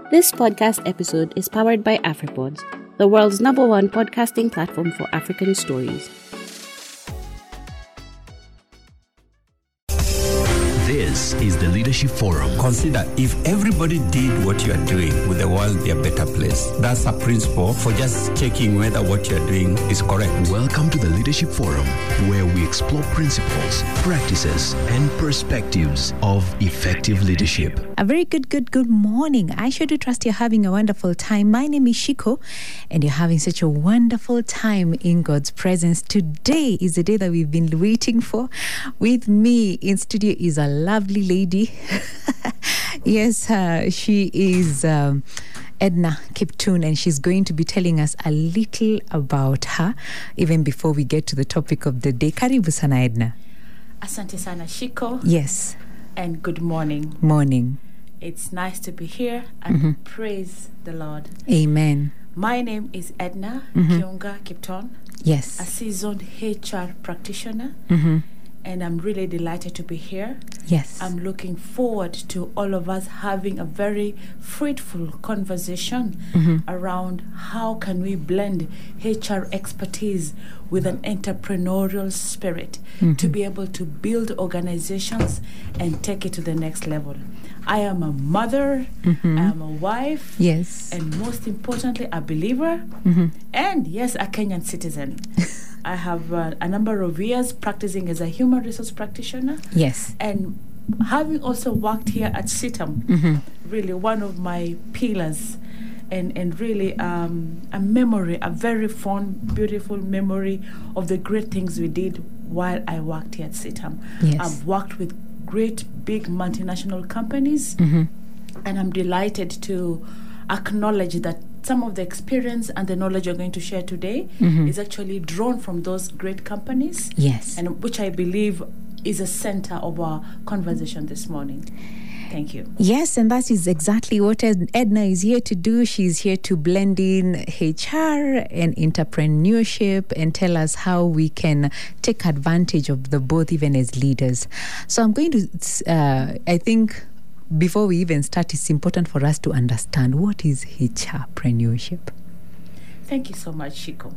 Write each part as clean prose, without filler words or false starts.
This podcast episode is powered by AfriPods, the world's #1 podcasting platform for African stories. This is the Leadership Forum. Consider if everybody did what you are doing, would the world be a better place? That's a principle for just checking whether what you're doing is correct. Welcome to the Leadership Forum, where we explore principles, practices, and perspectives of effective leadership. A very good morning. I sure do trust you're having a wonderful time. My name is Shiko, and you're having such a wonderful time in God's presence. Today is the day that we've been waiting for. With me in studio is a lovely lady. Yes, she is Edna Kiptun, and she's going to be telling us a little about her, even before we get to the topic of the day. Karibu sana, Edna. Asante sana, Shiko. Yes. And good morning. Morning. It's nice to be here and praise the Lord. Amen. My name is Edna Kiunga Kipton, Yes. a seasoned HR practitioner, and I'm really delighted to be here. Yes. I'm looking forward to all of us having a very fruitful conversation around how can we blend HR expertise with an entrepreneurial spirit to be able to build organizations and take it to the next level. I am a mother, I am a wife, Yes. and most importantly, a believer, and yes, a Kenyan citizen. I have a number of years practicing as a human resource practitioner, Yes. and having also worked here at CITAM, really one of my pillars, and really a memory, a very fond, beautiful memory of the great things we did while I worked here at CITAM. Yes. I've worked with great big multinational companies, and I'm delighted to acknowledge that some of the experience and the knowledge you're going to share today is actually drawn from those great companies, Yes. and which I believe is a center of our conversation this morning. Thank you. Yes, and that is exactly what Edna is here to do. She's here to blend in HR and entrepreneurship and tell us how we can take advantage of the both, even as leaders. So I'm going to, I think, before we even start, it's important for us to understand what is HRpreneurship. Thank you so much, Shiko.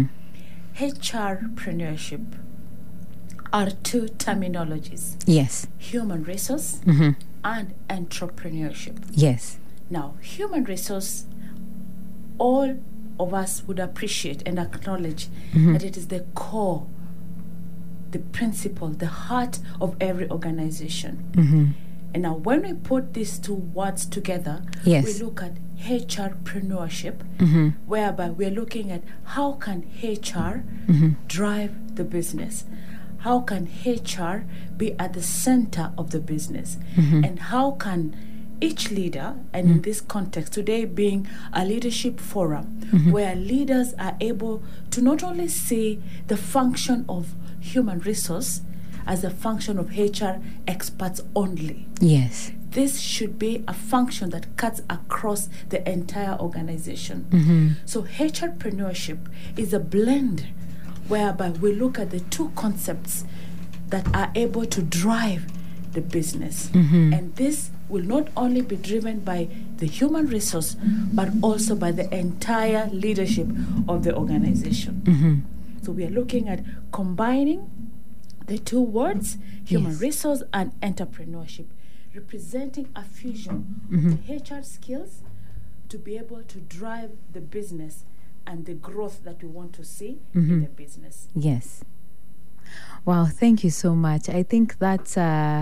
HRpreneurship are two terminologies: Yes. human resource and entrepreneurship. Yes. Now, human resource, all of us would appreciate and acknowledge that it is the core, the principle, the heart of every organization. And now when we put these two words together, Yes. we look at HRpreneurship, whereby we're looking at how can HR drive the business? How can HR be at the center of the business? And how can each leader, and in this context, today being a leadership forum, where leaders are able to not only see the function of human resource as a function of HR experts only. Yes. This should be a function that cuts across the entire organization. So HRpreneurship is a blend whereby we look at the two concepts that are able to drive the business. And this will not only be driven by the human resource, but also by the entire leadership of the organization. So we are looking at combining the two words, human Yes. resource and entrepreneurship, representing a fusion of the HR skills to be able to drive the business and the growth that we want to see in the business. Yes. Wow, thank you so much. I think that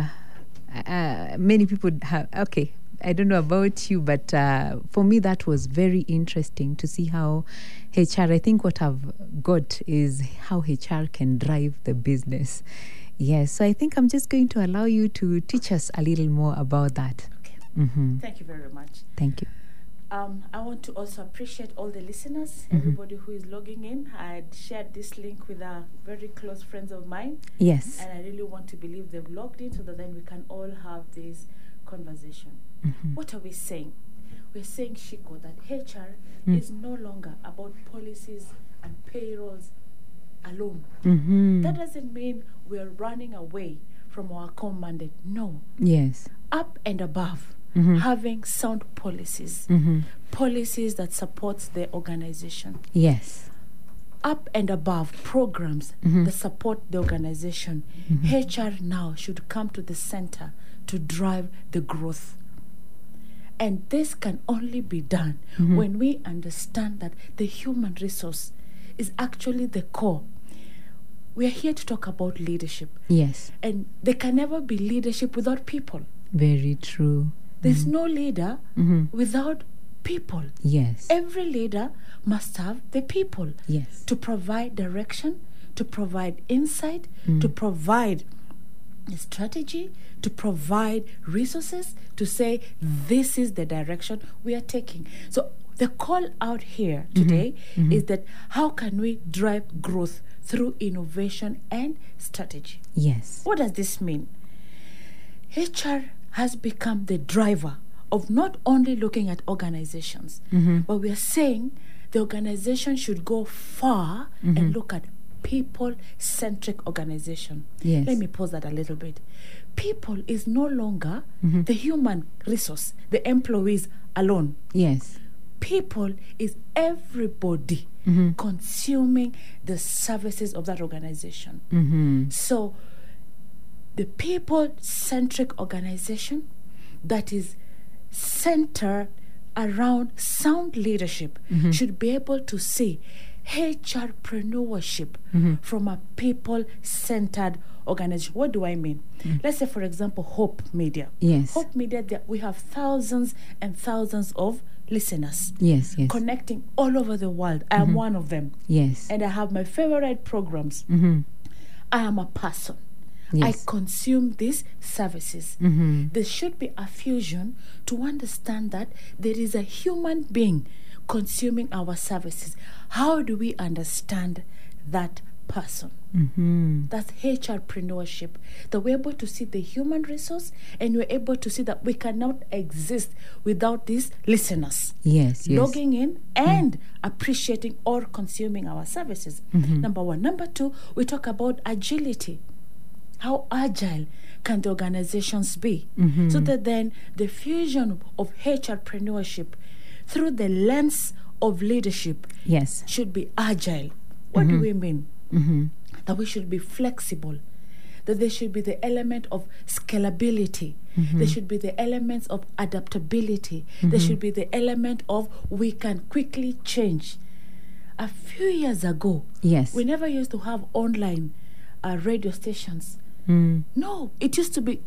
many people have, okay, I don't know about you, but for me that was very interesting to see how HR, I think what I've got is how HR can drive the business. Yes, so I think I'm just going to allow you to teach us a little more about that. Okay. Thank you very much. Thank you. I want to also appreciate all the listeners, everybody who is logging in. I had shared this link with very close friends of mine, Yes. and I really want to believe they've logged in so that then we can all have this conversation. What are we saying? We're saying, Shiko, that HR is no longer about policies and payrolls alone. That doesn't mean we're running away from our core mandate. No. Yes. Up and above having sound policies, policies that supports the organization. Yes. Up and above programs that support the organization, HR now should come to the center to drive the growth. And this can only be done when we understand that the human resource is actually the core. We are here to talk about leadership. Yes. And there can never be leadership without people. Very true. There's no leader without people. Yes. Every leader must have the people. Yes. To provide direction, to provide insight, to provide strategy, to provide resources, to say this is the direction we are taking. So the call out here today is that how can we drive growth through innovation and strategy? Yes. What does this mean? HR has become the driver of not only looking at organizations, but we are saying the organization should go far and look at people-centric organization. Yes. Let me pause that a little bit. People is no longer the human resource, the employees alone. Yes. People is everybody consuming the services of that organization. So the people-centric organization that is centered around sound leadership should be able to see HRpreneurship from a people-centered organization. What do I mean? Let's say, for example, Hope Media. Yes. Hope Media, we have thousands and thousands of listeners. Yes, yes. Connecting all over the world. I am one of them. Yes. And I have my favorite programs. I am a person. Yes. I consume these services. There should be a fusion to understand that there is a human being consuming our services. How do we understand that person? That's HRpreneurship. That we're able to see the human resource and we're able to see that we cannot exist without these listeners. Yes, yes. Logging in and appreciating or consuming our services. Number one. Number two, we talk about agility. How agile can the organizations be? So that then the fusion of HRpreneurship through the lens of leadership Yes. should be agile. What do we mean? That we should be flexible, that there should be the element of scalability, there should be the elements of adaptability, there should be the element of we can quickly change. A few years ago, Yes. we never used to have online radio stations. No, it used to be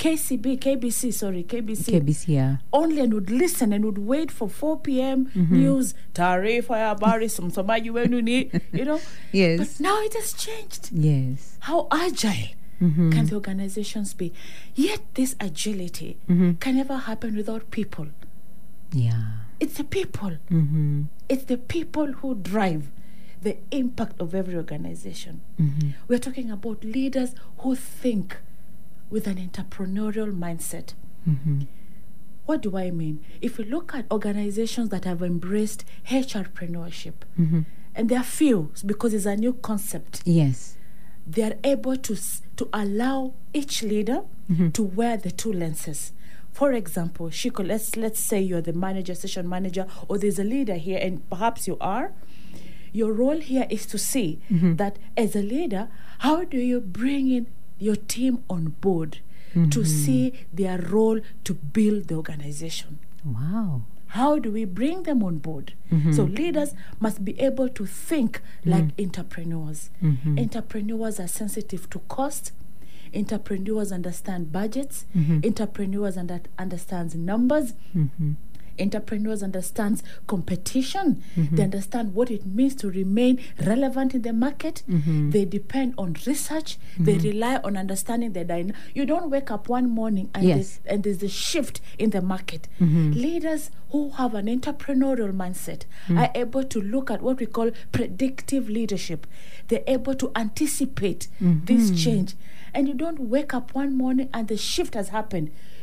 KBC, yeah. only, and would listen and would wait for 4 p.m. news, Taarifa ya habari, msomaji wenu ni, you know. Yes. But now it has changed. Yes. How agile can the organizations be? Yet this agility can never happen without people. Yeah. It's the people. It's the people who drive the impact of every organization. We're talking about leaders who think with an entrepreneurial mindset. What do I mean? If we look at organizations that have embraced HRpreneurship, and there are few because it's a new concept, Yes. they are able to allow each leader to wear the two lenses. For example, Shiko, let's say you're the manager, session manager, or there's a leader here, and perhaps you are. Your role here is to see that as a leader, how do you bring in your team on board to see their role to build the organization? Wow. How do we bring them on board? So leaders must be able to think like entrepreneurs. Entrepreneurs are sensitive to cost. Entrepreneurs understand budgets. Entrepreneurs understand numbers. Entrepreneurs understand competition. They understand what it means to remain relevant in the market. They depend on research. They rely on understanding the dynamic. You don't wake up one morning and, there's a shift in the market. Leaders who have an entrepreneurial mindset are able to look at what we call predictive leadership. They're able to anticipate this change. And you don't wake up one morning and the shift has happened.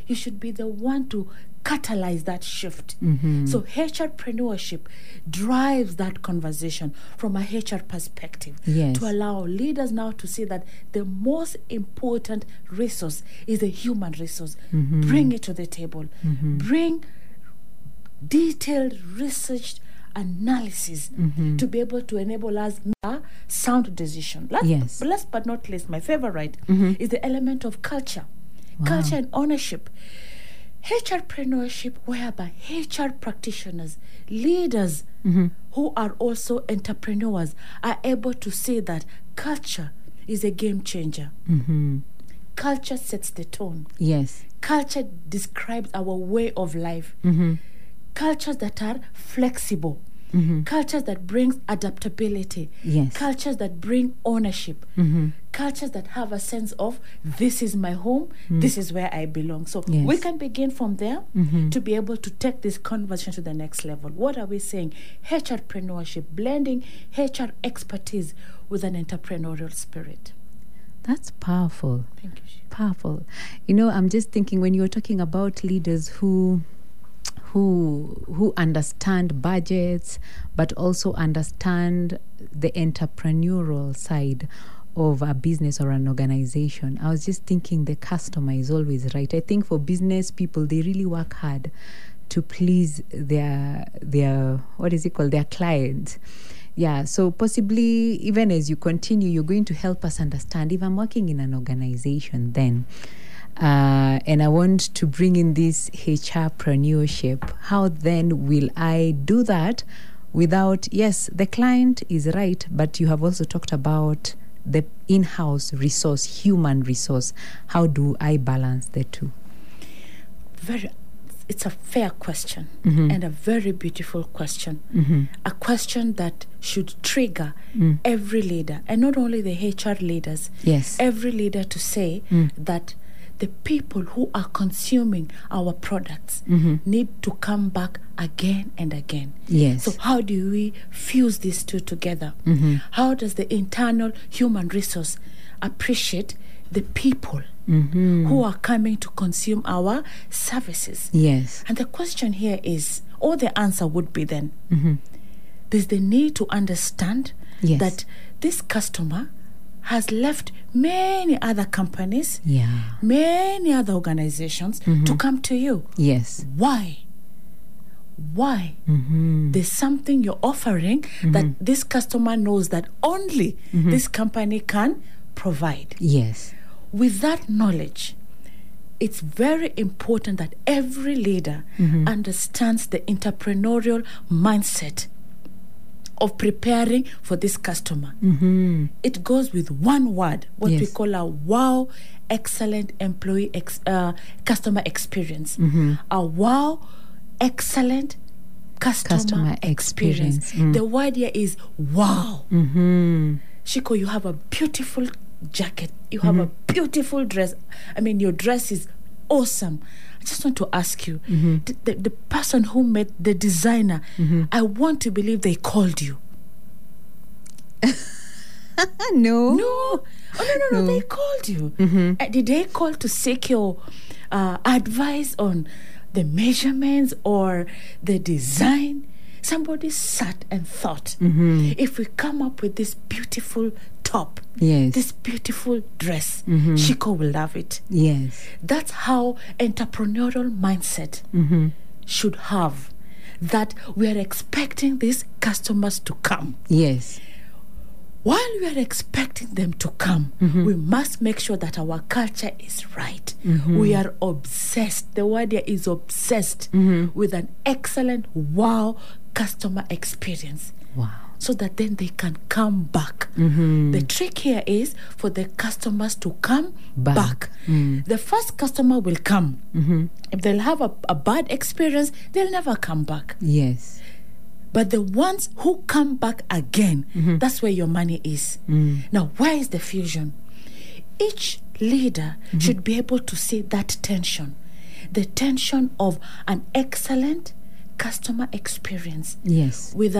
you should be the one to catalyze that shift. So HRpreneurship drives that conversation from a HR perspective, Yes. to allow leaders now to see that the most important resource is the human resource. Bring it to the table. Bring detailed research analysis to be able to enable us a sound decision. Last but not least, my favorite is the element of culture. Culture and ownership. HRpreneurship, whereby HR practitioners, leaders who are also entrepreneurs, are able to say that culture is a game changer. Culture sets the tone. Yes. Culture describes our way of life. Cultures that are flexible. Cultures that brings adaptability. Yes. Cultures that bring ownership. Cultures that have a sense of, this is my home, this is where I belong. So Yes. we can begin from there to be able to take this conversation to the next level. What are we saying? HRpreneurship, blending HR expertise with an entrepreneurial spirit. That's powerful. Thank you. Powerful. You know, I'm just thinking, when you were talking about leaders who understand budgets, but also understand the entrepreneurial side of a business or an organization, I was just thinking the customer is always right. I think for business people, they really work hard to please their what is it called, their clients. Yeah, so possibly even as you continue, you're going to help us understand, if I'm working in an organization then, and I want to bring in this HRpreneurship, how then will I do that without, yes, the client is right, but you have also talked about the in-house resource, human resource. How do I balance the two? It's a fair question and a very beautiful question. A question that should trigger every leader, and not only the HR leaders, Yes. every leader to say that the people who are consuming our products need to come back again and again. Yes. So how do we fuse these two together? How does the internal human resource appreciate the people who are coming to consume our services? Yes. And the question here is, or the answer would be then, there's the need to understand Yes. that this customer has left many other companies, many other organizations to come to you. Yes. Why? There's something you're offering that this customer knows that only this company can provide. Yes. With that knowledge, it's very important that every leader understands the entrepreneurial mindset of preparing for this customer. It goes with one word, what we Yes. call a wow, excellent employee customer experience. A wow, excellent customer experience. The word here is wow. Shiko, you have a beautiful jacket. You have a beautiful dress. I mean, your dress is awesome. I just want to ask you, the person who made the designer, I want to believe they called you. No. No, they called you. Did they call to seek your advice on the measurements or the design? Somebody sat and thought, if we come up with this beautiful top, Yes. this beautiful dress, Shiko will love it. Yes. That's how entrepreneurial mindset should have, that we are expecting these customers to come. Yes. While we are expecting them to come, we must make sure that our culture is right. We are obsessed. The word here is obsessed with an excellent wow customer experience. Wow. So that then they can come back. The trick here is for the customers to come back. The first customer will come. If they'll have a bad experience, they'll never come back. Yes. But the ones who come back again, that's where your money is. Now, where is the fusion? Each leader should be able to see that tension, the tension of an excellent customer experience Yes. with a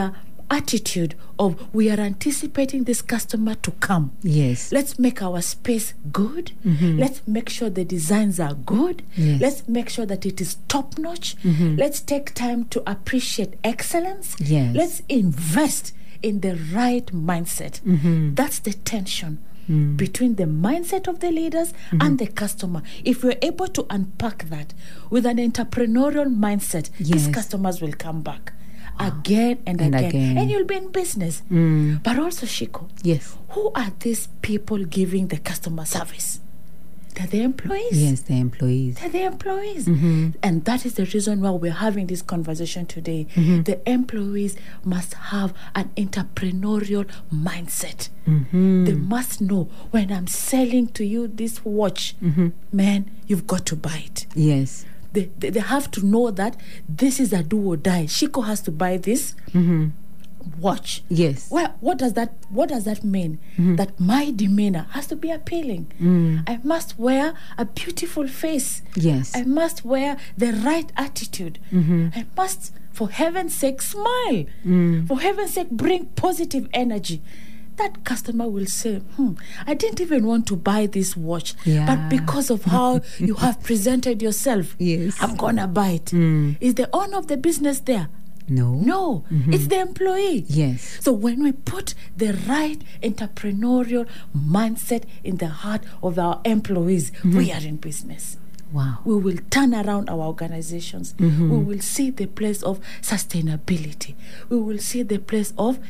attitude of we are anticipating this customer to come. Yes. Let's make our space good. Let's make sure the designs are good. Yes. Let's make sure that it is top notch. Let's take time to appreciate excellence. Yes. Let's invest in the right mindset. That's the tension between the mindset of the leaders and the customer. If we're able to unpack that with an entrepreneurial mindset, these Yes. customers will come back again and again. And you'll be in business. But also, Shiko, Yes. who are these people giving the customer service? They're the employees. Yes, the employees. They're the employees. And that is the reason why we're having this conversation today. The employees must have an entrepreneurial mindset. They must know, when I'm selling to you this watch, man, you've got to buy it. Yes. They have to know that this is a do or die. Shiko has to buy this watch. Yes. Well, what does that mean? That my demeanor has to be appealing. I must wear a beautiful face. Yes. I must wear the right attitude. I must, for heaven's sake, smile. For heaven's sake, bring positive energy. That customer will say, I didn't even want to buy this watch, but because of how you have presented yourself, Yes. I'm gonna buy it. Is the owner of the business there? No. It's the employee. Yes. So when we put the right entrepreneurial mindset in the heart of our employees, we are in business. Wow. We will turn around our organizations. We will see the place of sustainability. We will see the place of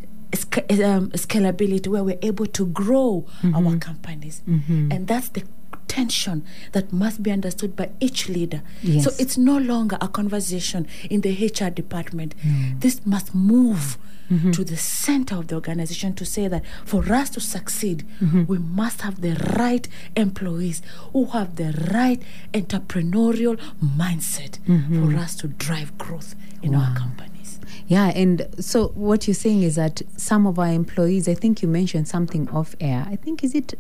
scalability, where we're able to grow our companies. And that's the tension that must be understood by each leader. Yes. So it's no longer a conversation in the HR department. This must move to the center of the organization to say that for us to succeed, we must have the right employees who have the right entrepreneurial mindset for us to drive growth in our companies. Yeah, and so what you're saying is that some of our employees, I think you mentioned something off air. I think, is it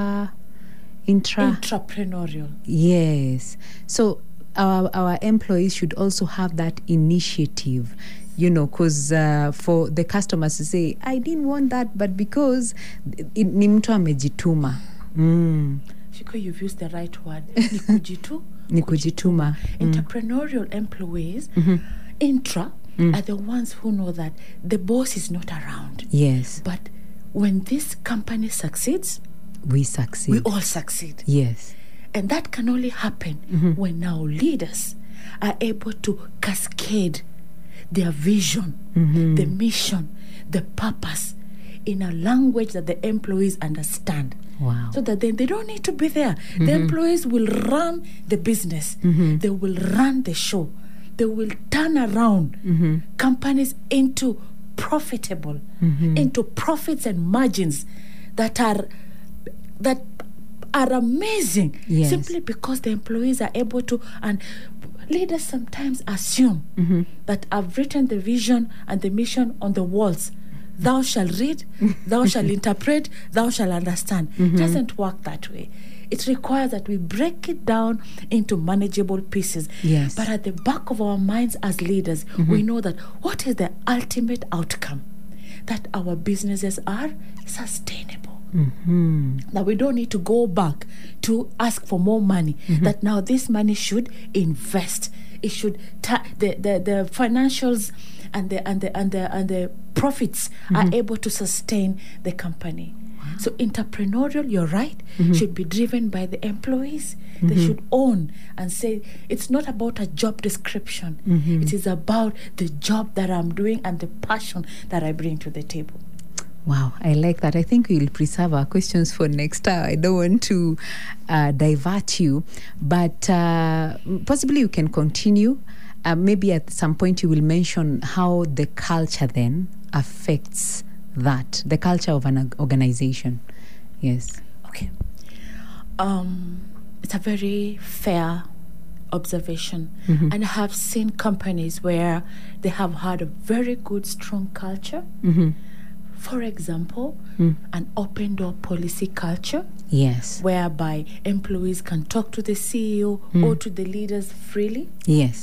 Entrepreneurial. Yes. So our employees should also have that initiative, because for the customers to say, I didn't want that, but because ni mtu amejituma. Shiko, you've used the right word. Ni kujituma. Entrepreneurial employees, are the ones who know that the boss is not around. Yes. But when this company succeeds, we succeed. We all succeed. Yes. And that can only happen when our leaders are able to cascade their vision, the mission, the purpose in a language that the employees understand. Wow. So that then they don't need to be there. The employees will run the business. They will run the show. They will turn around companies into profitable, into profits and margins that are amazing. Yes. Simply because the employees are able to. And leaders sometimes assume that I've written the vision and the mission on the walls. Thou shalt read, thou shalt interpret, thou shalt understand. It doesn't work that way. It requires that we break it down into manageable pieces. Yes. But at the back of our minds as leaders, we know that what is the ultimate outcome? That our businesses are sustainable. That we don't need to go back to ask for more money. That now this money should invest. It should the financials and the profits are able to sustain the company. So entrepreneurial, you're right, should be driven by the employees. They should own and say, it's not about a job description. It is about the job that I'm doing and the passion that I bring to the table. Wow, I like that. I think we'll preserve our questions for next hour. I don't want to divert you, but possibly you can continue. Maybe at some point you will mention how the culture then affects that, the culture of an organization. Yes. Okay. It's a very fair observation. And I have seen companies where they have had a very good, strong culture. For example, an open door policy culture. Yes. Whereby employees can talk to the CEO or to the leaders freely. Yes.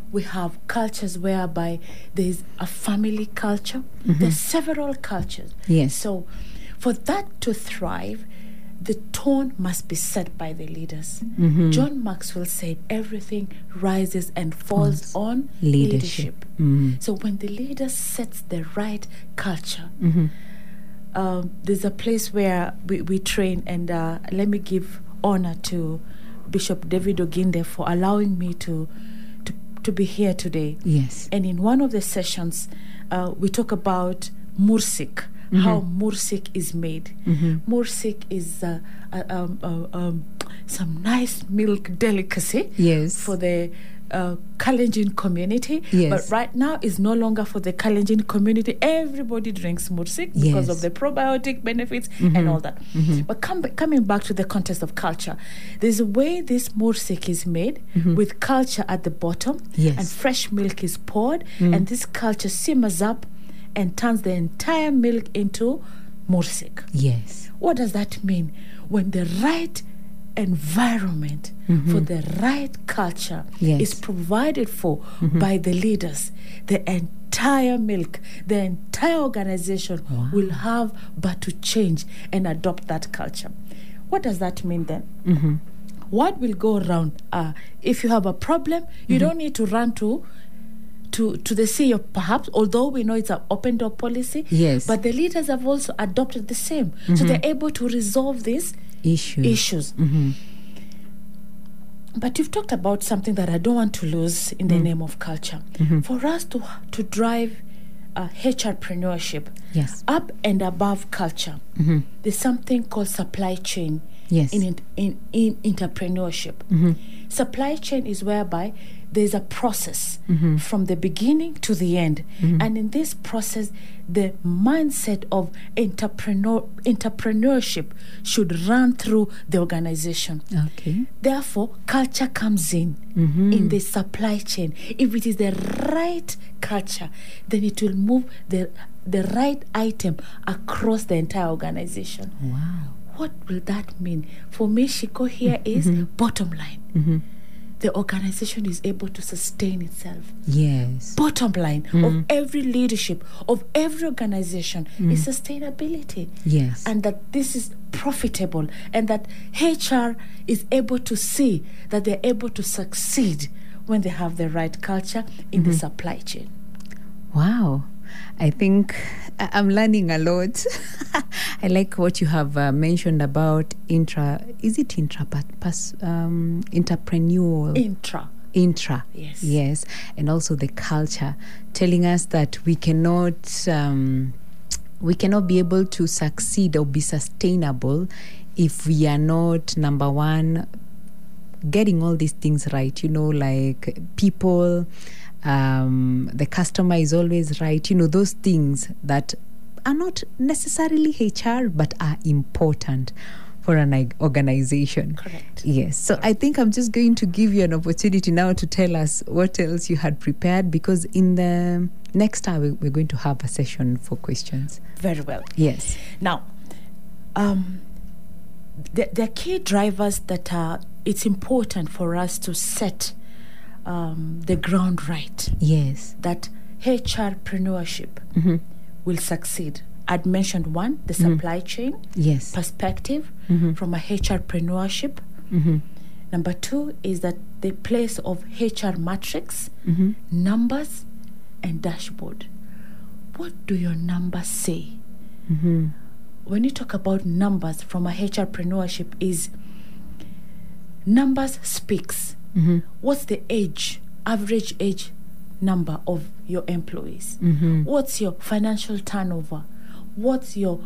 We have cultures whereby there's a family culture. There's several cultures. Yes. So for that to thrive, the tone must be set by the leaders. John Maxwell said everything rises and falls on leadership. So when the leader sets the right culture, there's a place where we train, and let me give honor to Bishop David Oginde for allowing me to be here today. Yes. And in one of the sessions, we talk about mursik, how mursik is made. Mursik is some nice milk delicacy Yes. for the Kalenjin community. Yes. But right now is no longer for the Kalenjin community. Everybody drinks mursik because Yes. of the probiotic benefits and all that. But coming back to the context of culture, there's a way this mursik is made with culture at the bottom, Yes. and fresh milk is poured, and this culture simmers up and turns the entire milk into mursik. Yes. What does that mean? When the right environment for the right culture Yes. is provided for by the leaders, the entire milk, the entire organization will have but to change and adopt that culture. What does that mean then? What will go around? If you have a problem, you don't need to run to the CEO, perhaps, although we know it's an open door policy. Yes. But the leaders have also adopted the same. So they're able to resolve these issues. But you've talked about something that I don't want to lose in the name of culture. For us to drive HRpreneurship Yes. up and above culture, there's something called supply chain. Yes. In entrepreneurship. Supply chain is whereby there's a process from the beginning to the end. And in this process, the mindset of entrepreneurship should run through the organization. Okay. Therefore, culture comes in the supply chain. If it is the right culture, then it will move the right item across the entire organization. Wow. What will that mean? For me, Shiko, here is bottom line. The organization is able to sustain itself. Yes. Bottom line of every leadership, of every organization is sustainability. Yes. And that this is profitable, and that HR is able to see that they're able to succeed when they have the right culture in the supply chain. Wow. I think I'm learning a lot. I like what you have mentioned about entrepreneurial? Intra. Yes. Yes. And also the culture, telling us that we cannot be able to succeed or be sustainable if we are not, number one, getting all these things right, like people, the customer is always right, those things that are not necessarily HR but are important for an organization. Correct. Yes. So I think I'm just going to give you an opportunity now to tell us what else you had prepared, because in the next hour we're going to have a session for questions. Very well. Yes. Now, the key drivers that it's important for us to set the ground right. Yes. That HRpreneurship will succeed. I'd mentioned one, the supply chain Yes. perspective from a HRpreneurship. Number two is that the place of HR matrix, numbers, and dashboard. What do your numbers say? When you talk about numbers from a HRpreneurship, is numbers speaks. What's the average age number of your employees? What's your financial turnover? What's the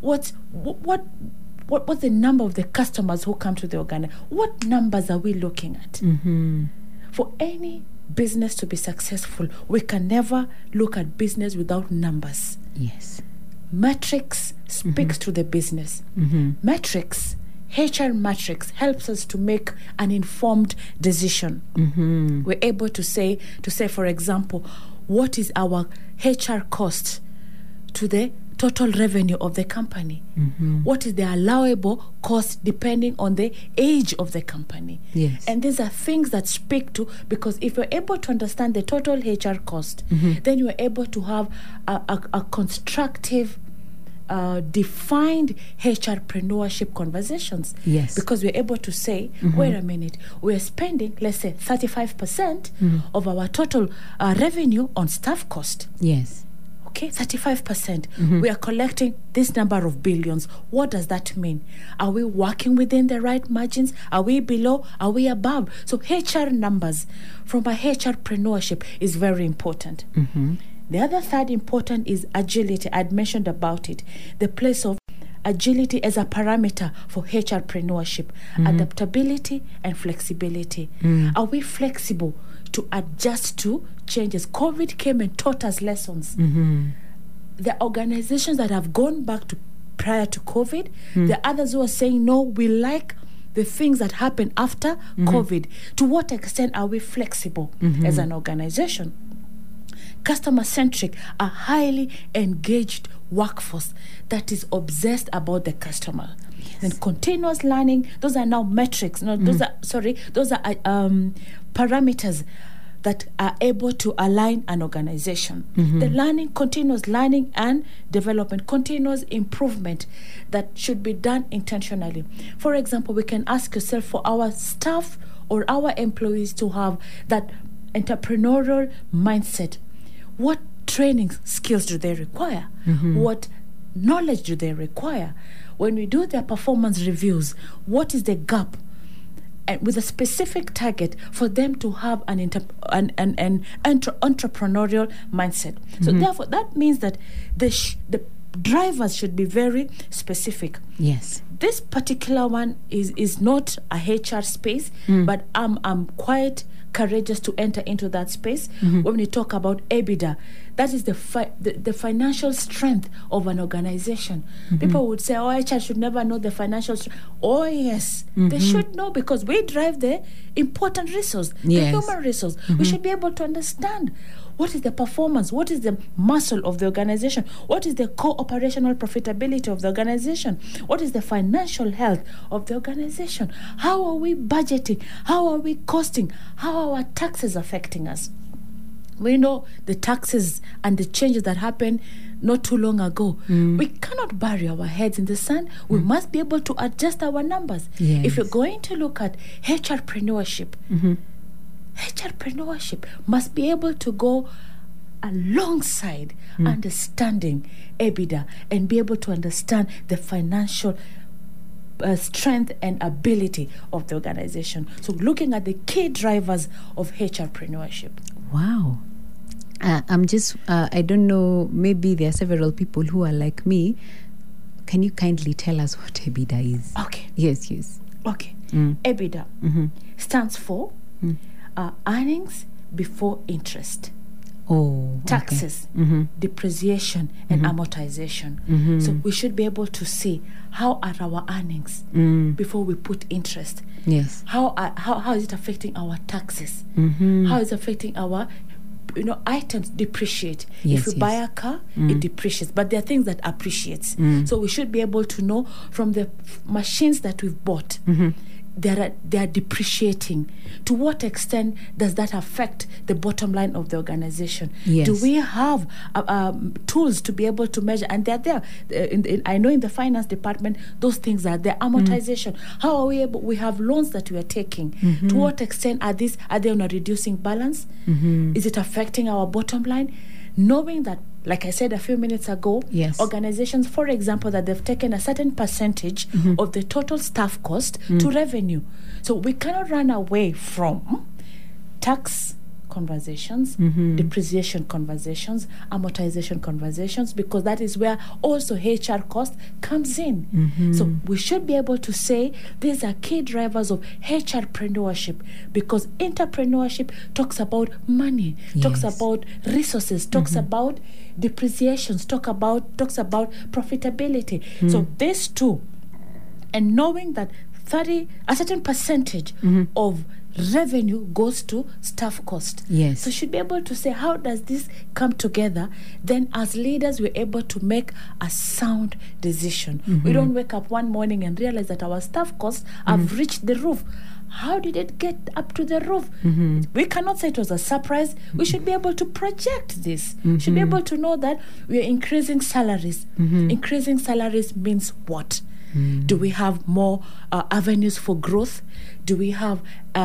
number of the customers who come to the organization? What numbers are we looking at? For any business to be successful, we can never look at business without numbers. Yes. Metrics speaks to the business. Metrics, HR matrix, helps us to make an informed decision. We're able to say, for example, what is our HR cost to the total revenue of the company? What is the allowable cost depending on the age of the company? Yes. And these are things that speak to, because if you're able to understand the total HR cost, then you're able to have a constructive, defined HR-preneurship conversations. Yes. Because we're able to say, wait a minute, we're spending, let's say, 35% of our total revenue on staff cost. Yes. Okay, 35%. We are collecting this number of billions. What does that mean? Are we working within the right margins? Are we below? Are we above? So HR numbers from a HR-preneurship is very important. The other third important is agility. I'd mentioned about it. The place of agility as a parameter for HR-preneurship. Adaptability and flexibility. Are we flexible to adjust to changes? COVID came and taught us lessons. The organizations that have gone back to prior to COVID, the others who are saying, no, we like the things that happen after COVID. To what extent are we flexible as an organization? Customer-centric, a highly engaged workforce that is obsessed about the customer. Then continuous learning, those are now metrics. No, those are parameters that are able to align an organization. The learning, continuous learning and development, continuous improvement that should be done intentionally. For example, we can ask yourself, for our staff or our employees to have that entrepreneurial mindset, what training skills do they require? What knowledge do they require? When we do their performance reviews, what is the gap? And with a specific target for them to have an entrepreneurial mindset. So therefore, that means that the drivers should be very specific. Yes. This particular one is not a HR space, but I'm quite courageous to enter into that space. When we talk about EBITDA, that is the financial strength of an organization. People would say, oh, HR should never know the financial strength. Oh, yes, they should know, because we drive the important resource, the human resource. We should be able to understand what is the performance, what is the muscle of the organization, what is the core operational profitability of the organization, what is the financial health of the organization, how are we budgeting, how are we costing, how are our taxes affecting us. We know the taxes and the changes that happened not too long ago. We cannot bury our heads in the sand. We must be able to adjust our numbers. Yes. If you're going to look at HR-preneurship, HR-preneurship must be able to go alongside understanding EBITDA and be able to understand the financial strength and ability of the organization. So looking at the key drivers of HR-preneurship. Wow. I'm just, I don't know, maybe there are several people who are like me. Can you kindly tell us what EBITDA is? Okay. Yes. Okay. EBITDA stands for earnings before interest. Oh, taxes, depreciation, and amortization. So we should be able to see how are our earnings before we put interest. Yes. How is it affecting our taxes? How is it affecting our items depreciate. Yes, if you buy a car, it depreciates, but there are things that appreciates. So we should be able to know from the machines that we've bought. They are depreciating. To what extent does that affect the bottom line of the organization? Yes. Do we have tools to be able to measure? And they're there. I know in the finance department, those things are there. Amortization. How are we able? We have loans that we are taking. To what extent are they on a reducing balance? Is it affecting our bottom line? Knowing that, like I said a few minutes ago, organizations, for example, that they've taken a certain percentage of the total staff cost to revenue. So we cannot run away from tax conversations, depreciation conversations, amortization conversations, because that is where also HR cost comes in. So we should be able to say these are key drivers of HR-preneurship, because entrepreneurship talks about money, talks about resources, talks about depreciations, talks about profitability. So these two, and knowing that a certain percentage of revenue goes to staff cost. Yes. So should be able to say, how does this come together? Then as leaders, we're able to make a sound decision. We don't wake up one morning and realize that our staff costs have reached the roof. How did it get up to the roof? We cannot say it was a surprise. We should be able to project this. We should be able to know that we are increasing salaries. Increasing salaries means what? Do we have more avenues for growth? Do we have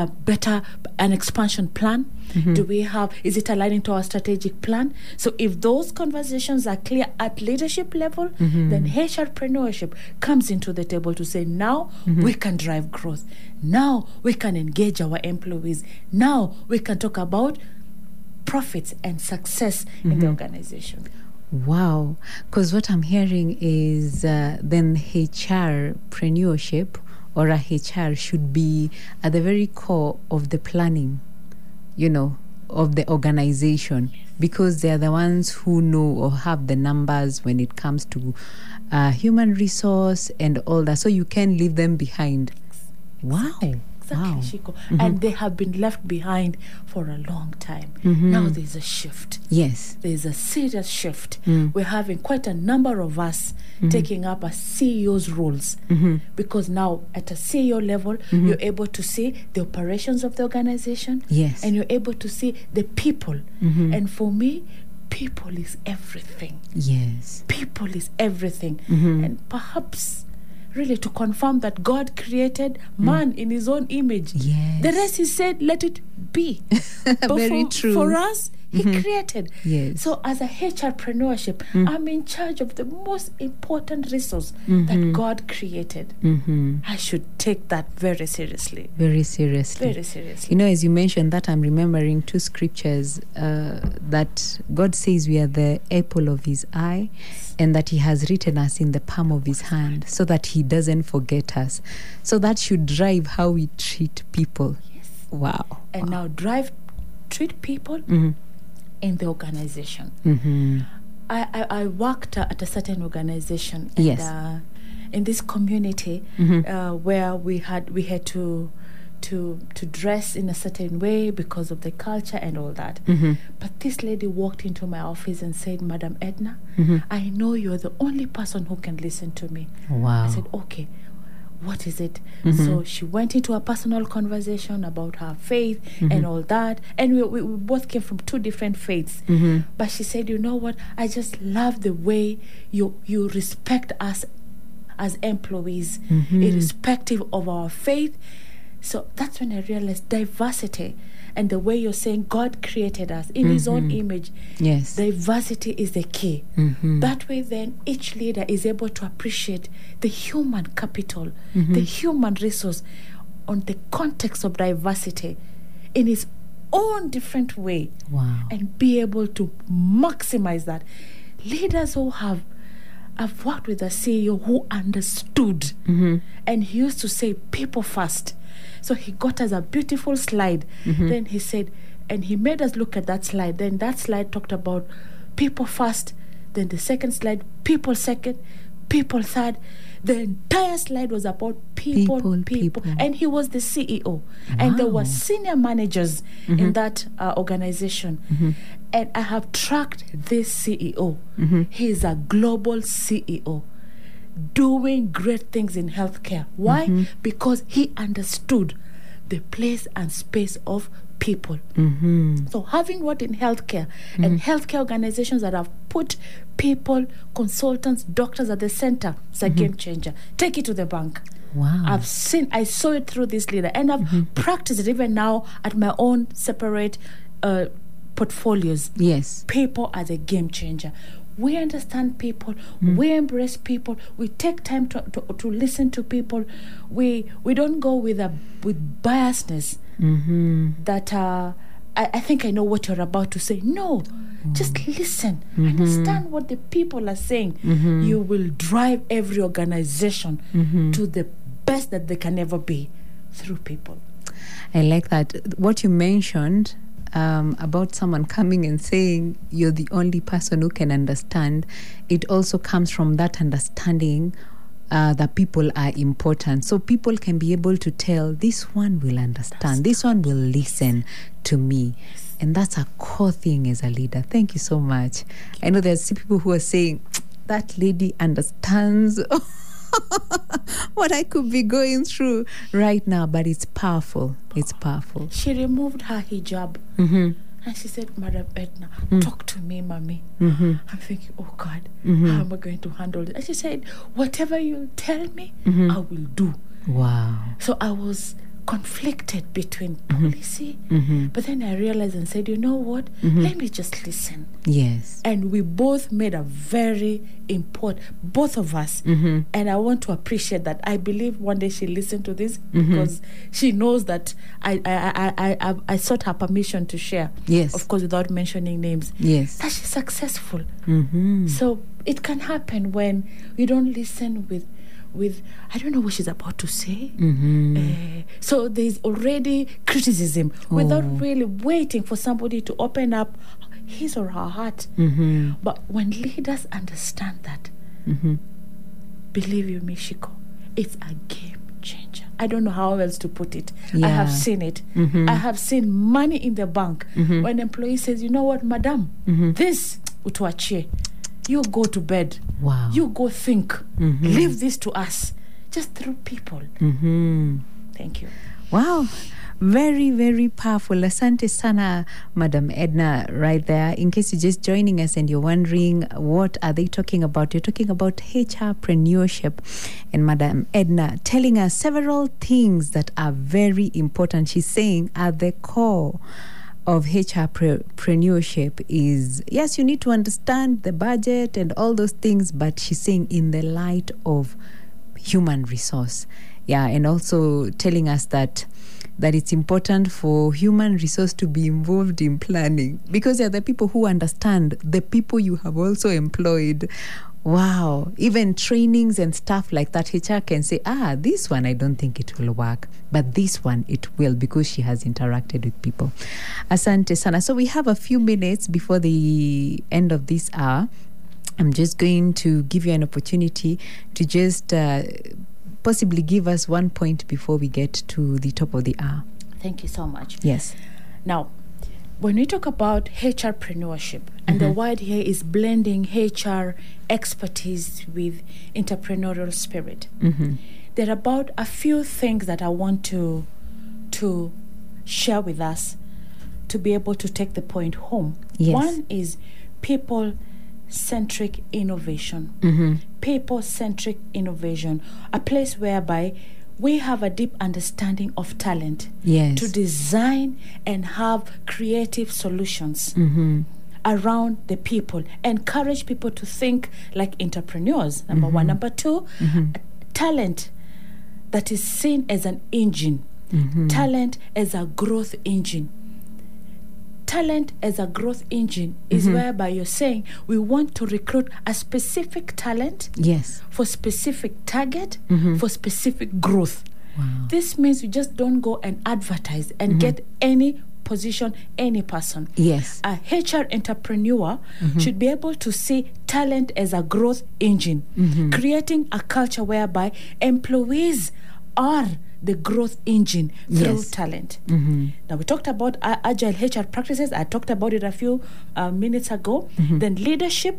an expansion plan? Is it aligning to our strategic plan? So if those conversations are clear at leadership level, then HRpreneurship comes into the table to say, now we can drive growth. Now we can engage our employees. Now we can talk about profits and success in the organization. Wow, because what I'm hearing is then HRpreneurship or a HR should be at the very core of the planning, of the organization, because they're the ones who know or have the numbers when it comes to human resource and all that. So you can leave them behind. Wow. Exactly, Shiko. And they have been left behind for a long time. Now there's a shift. Yes. There's a serious shift. We're having quite a number of us taking up as CEOs roles, because now at a CEO level, you're able to see the operations of the organization. Yes. And you're able to see the people. And for me, people is everything. Yes. People is everything. And perhaps really to confirm that God created man in his own image. Yes. The rest he said, let it be. But Very true. For us, he created. Yes. So as a HRpreneurship, I'm in charge of the most important resource that God created. I should take that very seriously. Very seriously. Very seriously. As you mentioned that, I'm remembering two scriptures that God says we are the apple of his eye, and that he has written us in the palm of his hand so that he doesn't forget us. So that should drive how we treat people. Yes. Wow. And now treat people in the organization. I worked at a certain organization, and Yes. In this community where we had to dress in a certain way because of the culture and all that. But this lady walked into my office and said, Madam Edna, I know you're the only person who can listen to me. Wow. I said, okay, what is it? So she went into a personal conversation about her faith and all that. And we both came from two different faiths. But she said, you know what? I just love the way you respect us as employees, irrespective of our faith. So that's when I realized diversity, and the way you're saying God created us in his own image. Yes. Diversity is the key. That way then each leader is able to appreciate the human capital, the human resource on the context of diversity in his own different way. Wow. And be able to maximize that. Leaders who I've worked with a CEO who understood, and he used to say people first. So he got us a beautiful slide. Then he said, and he made us look at that slide. Then that slide talked about people first. Then the second slide, people second, people third. The entire slide was about people. And he was the CEO. And there were senior managers in that organization. And I have tracked this CEO. He is a global CEO, doing great things in healthcare. Why? Because he understood the place and space of people. So having worked in healthcare and healthcare organizations that have put people, consultants, doctors at the center, it's a game changer. Take it to the bank. Wow. I saw it through this leader, and I've practiced it even now at my own separate portfolios. Yes. People as a game changer. We understand people. We embrace people. We take time to listen to people. We don't go with biasness that I think I know what you're about to say. No, just listen. Understand what the people are saying. You will drive every organization to the best that they can ever be through people. I like that. What you mentioned about someone coming and saying you're the only person who can understand, it also comes from that understanding that people are important. So people can be able to tell, this one will understand, this one will listen to me. And that's a core thing as a leader. Thank you so much. I know there's people who are saying, that lady understands what I could be going through right now, but it's powerful. It's powerful. She removed her hijab. And she said, Madam Edna, talk to me, mommy. I'm thinking, oh God, how am I going to handle it? And she said, whatever you tell me, I will do. Wow. So I was conflicted between policy, but then I realized and said, you know what, let me just listen. Yes. And we both made a very important, both of us, and I want to appreciate that. I believe one day she'll listen to this because she knows that I sought her permission to share. Yes. Of course, without mentioning names. Yes. That she's successful. So it can happen when you don't listen with I don't know what she's about to say. So there's already criticism without really waiting for somebody to open up his or her heart. But when leaders understand that, believe you me, Shiko, it's a game changer. I don't know how else to put it. I have seen it. I have seen money in the bank when employee says, you know what, madam, this utuachie. You go to bed. Wow. You go think. Leave this to us. Just through people. Thank you. Wow. Very, very powerful. Asante sana, Madam Edna, right there. In case you're just joining us and you're wondering what are they talking about, you're talking about HRpreneurship. And Madam Edna telling us several things that are very important. She's saying at the core of HRpreneurship is, yes, you need to understand the budget and all those things, but she's saying in the light of human resource. Yeah, and also telling us that it's important for human resource to be involved in planning because they're the people who understand the people you have also employed. Wow. Even trainings and stuff like that, HR can say, this one I don't think it will work, but this one it will because she has interacted with people. Asante sana. So we have a few minutes before the end of this hour. I'm just going to give you an opportunity to just possibly give us one point before we get to the top of the hour. Thank you so much. Yes. Now, when we talk about HRpreneurship, and the word here is blending HR expertise with entrepreneurial spirit, there are about a few things that I want to share with us to be able to take the point home. Yes. One is people-centric innovation. People-centric innovation, a place whereby we have a deep understanding of talent to design and have creative solutions around the people. Encourage people to think like entrepreneurs, number one. Number two, talent that is seen as an engine. Talent as a growth engine. Talent as a growth engine is whereby you're saying we want to recruit a specific talent for specific target for specific growth. Wow. This means you just don't go and advertise and get any position, any person. Yes. A HR entrepreneur should be able to see talent as a growth engine, creating a culture whereby employees are the growth engine through talent. Now, we talked about agile HR practices. I talked about it a few minutes ago. Then leadership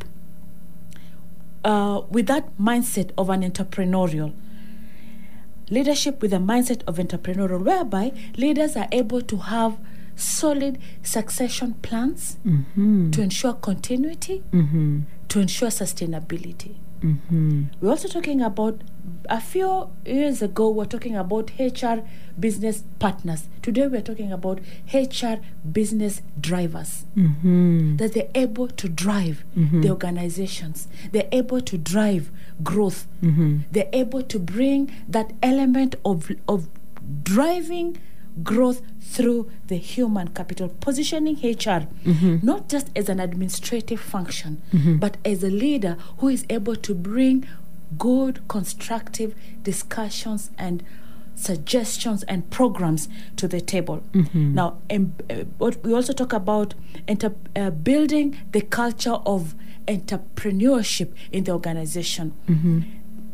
with that mindset of an entrepreneurial. Leadership with a mindset of entrepreneurial, whereby leaders are able to have solid succession plans to ensure continuity, to ensure sustainability. We're also talking about, a few years ago, we're talking about HR business partners. Today, we're talking about HR business drivers. That they're able to drive the organizations. They're able to drive growth. They're able to bring that element of driving growth through the human capital, positioning HR not just as an administrative function, but as a leader who is able to bring good, constructive discussions and suggestions and programs to the table. Now, what we also talk about building the culture of entrepreneurship in the organization.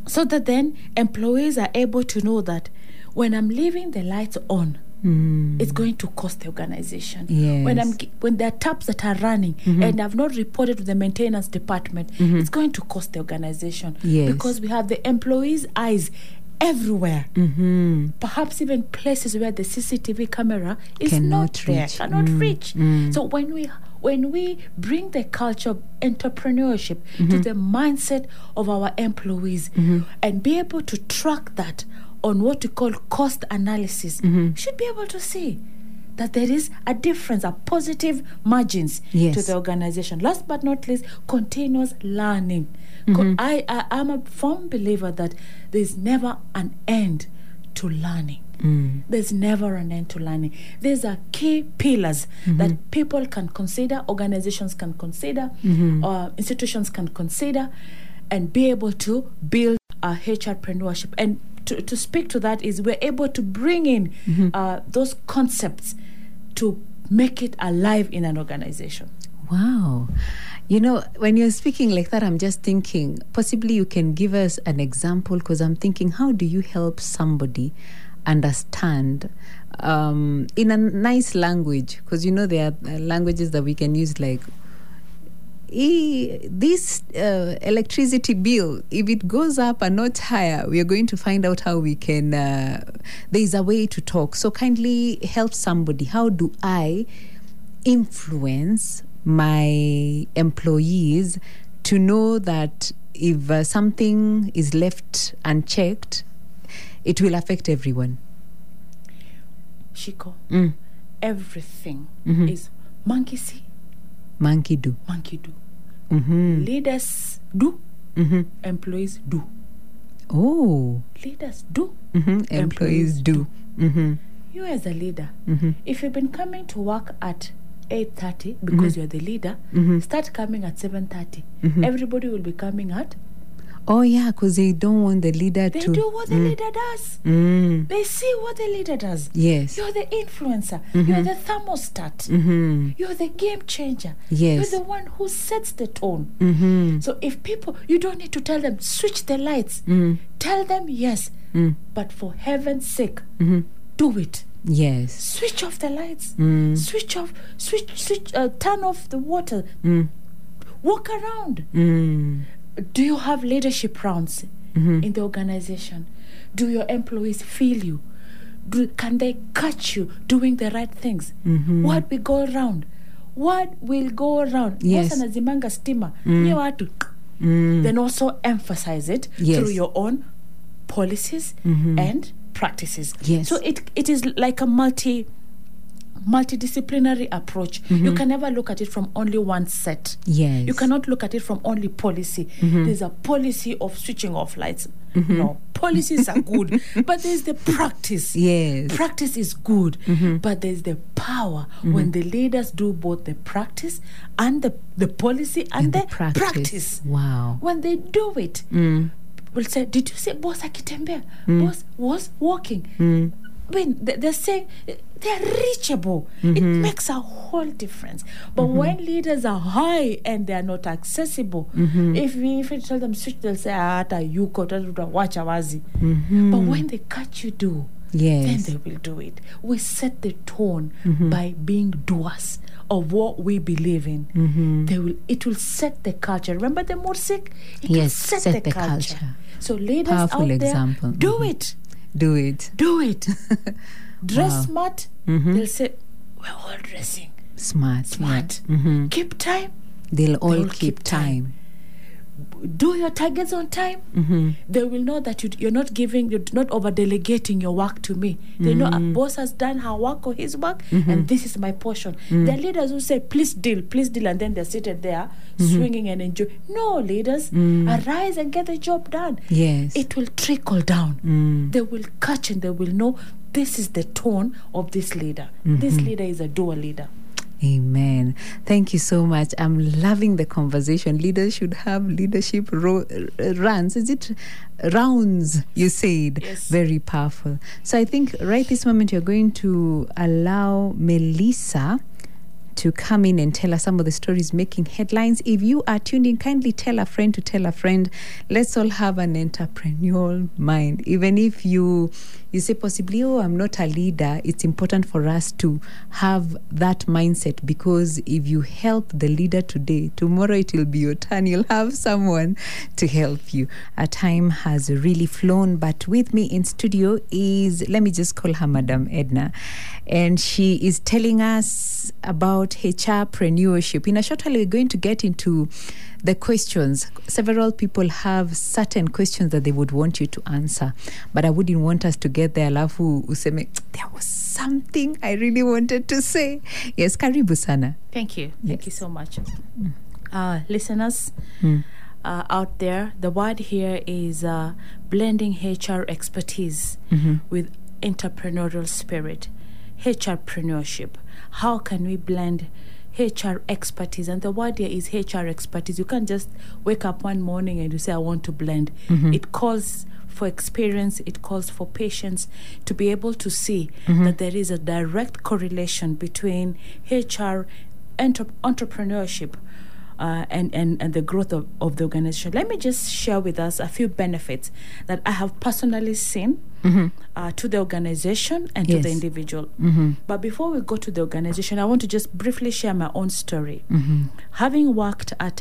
So that then employees are able to know that when I'm leaving the lights on, it's going to cost the organization. Yes. When there are taps that are running and I've not reported to the maintenance department, it's going to cost the organization. Yes. Because we have the employees' eyes everywhere. Perhaps even places where the CCTV camera is not there, cannot reach. So when we bring the culture of entrepreneurship to the mindset of our employees and be able to track that on what we call cost analysis, we should be able to see that there is a difference, a positive margins to the organization. Last but not least, continuous learning. I'm a firm believer that there's never an end to learning. There's never an end to learning. These are key pillars that people can consider, organizations can consider, institutions can consider, and be able to build a HRpreneurship. And to speak to that is we're able to bring in those concepts to make it alive in an organization. Wow. You know, when you're speaking like that, I'm just thinking, possibly you can give us an example, because I'm thinking, how do you help somebody understand in a nice language? Because, you know, there are languages that we can use like, this electricity bill, if it goes up a notch higher, we are going to find out how we can, there is a way to talk. So kindly help somebody. How do I influence my employees to know that if something is left unchecked, it will affect everyone? Shiko, everything is monkey see, monkey do. Monkey do. Leaders do, employees do. Oh. Leaders do, employees do. You as a leader, if you've been coming to work at 8:30 because you're the leader, start coming at 7:30. Everybody will be coming at. Oh yeah, because they don't want the leader They to. do what the leader does. They see what the leader does. Yes. You're the influencer. You're the thermostat. You're the game changer. Yes. You're the one who sets the tone. So if people, you don't need to tell them, switch the lights. Tell them yes. But for heaven's sake, do it. Yes. Switch off the lights. Switch off, turn off the water. Walk around. Do you have leadership rounds in the organization? Do your employees feel you? Can they catch you doing the right things? What will go around? What will go around? Yes. Nazimanga stima. Then also emphasize it through your own policies and practices. Yes. So it is like a multidisciplinary approach. You can never look at it from only one set. Yes. You cannot look at it from only policy. There's a policy of switching off lights. No, policies are good, but there's the practice. Yes. Practice is good, but there's the power when the leaders do both the practice and the policy and the practice. Wow. When they do it, we'll say, did you see boss akitembea? Boss was walking. When they're saying they're reachable, it makes a whole difference. But when leaders are high and they are not accessible, if you tell them switch, they'll say you watch awazi. But when they catch you do, then they will do it. We set the tone by being doers of what we believe in. It will set the culture. Remember the Mursik? It will set the culture. So leaders Powerful out example. there, do it. Do it. Do it. Dress smart. They'll say, we're all dressing Smart. Yeah. Keep time. They'll all keep time. Do your targets on time. They will know that you're not over delegating your work to me. They know a boss has done her work or his work, and this is my portion. There are leaders who say, please deal, and then they're seated there swinging and enjoying. No, leaders, arise and get the job done. Yes. It will trickle down. They will catch and they will know this is the tone of this leader. This leader is a doer leader. Amen. Thank you so much. I'm loving the conversation. Leaders should have leadership runs. Is it rounds? You said. Yes. Very powerful. So I think right this moment you're going to allow Melissa to come in and tell us some of the stories making headlines. If you are tuned in, kindly tell a friend to tell a friend. Let's all have an entrepreneurial mind. Even if you say possibly, oh, I'm not a leader, it's important for us to have that mindset, because if you help the leader today, tomorrow it will be your turn. You'll have someone to help you. Our time has really flown, but with me in studio is, let me just call her Madam Edna, and she is telling us about HRpreneurship. In a short while, we're going to get into the questions. Several people have certain questions that they would want you to answer, but I wouldn't want us to get there alafu useme there was something I really wanted to say. Yes, karibu sana. Thank you. Yes. Thank you so much. Listeners out there, the word here is blending HR expertise with entrepreneurial spirit. HRpreneurship. How can we blend HR expertise? And the word here is HR expertise. You can't just wake up one morning and you say, I want to blend. It calls for experience, it calls for patience to be able to see that there is a direct correlation between HR entrepreneurship and the growth of the organization. Let me just share with us a few benefits that I have personally seen to the organization and to the individual. But before we go to the organization, I want to just briefly share my own story. Having worked at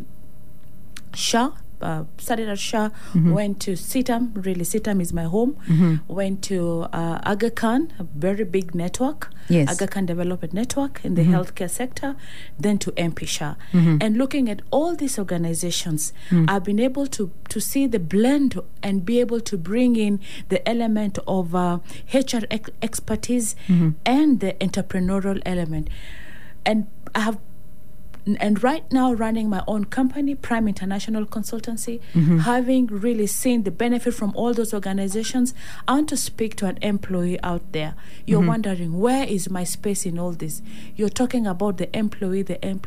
SHA, started at SHA, went to CITAM. Really, CITAM is my home. Went to Aga Khan, a very big network. Aga Khan Development Network in the healthcare sector. Then to MP SHA. And looking at all these organizations, I've been able to see the blend and be able to bring in the element of HR expertise and the entrepreneurial element. And I have right now running my own company, Prime International Consultancy, having really seen the benefit from all those organizations. I want to speak to an employee out there. You're wondering, where is my space in all this? You're talking about the employee.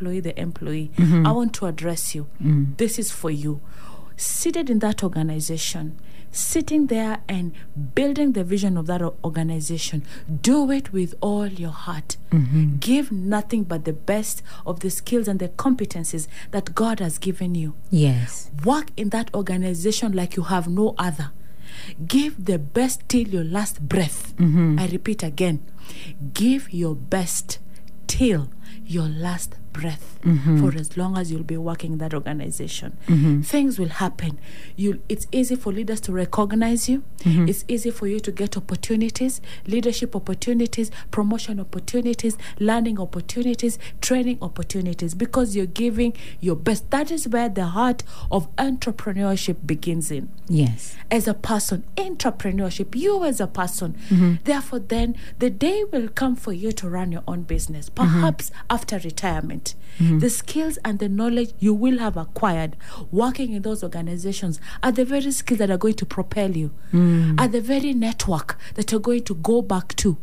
I want to address you. This is for you. Seated in that organization, sitting there and building the vision of that organization, do it with all your heart. Give nothing but the best of the skills and the competencies that God has given you. Yes. Work in that organization like you have no other. Give the best till your last breath. I repeat again, give your best till your last breath for as long as you'll be working in that organization. Things will happen. It's easy for leaders to recognize you. It's easy for you to get opportunities, leadership opportunities, promotion opportunities, learning opportunities, training opportunities, because you're giving your best. That is where the heart of entrepreneurship begins in. Yes. As a person, entrepreneurship, you as a person. Therefore, then the day will come for you to run your own business, perhaps after retirement. The skills and the knowledge you will have acquired working in those organizations are the very skills that are going to propel you, are the very network that you're going to go back to.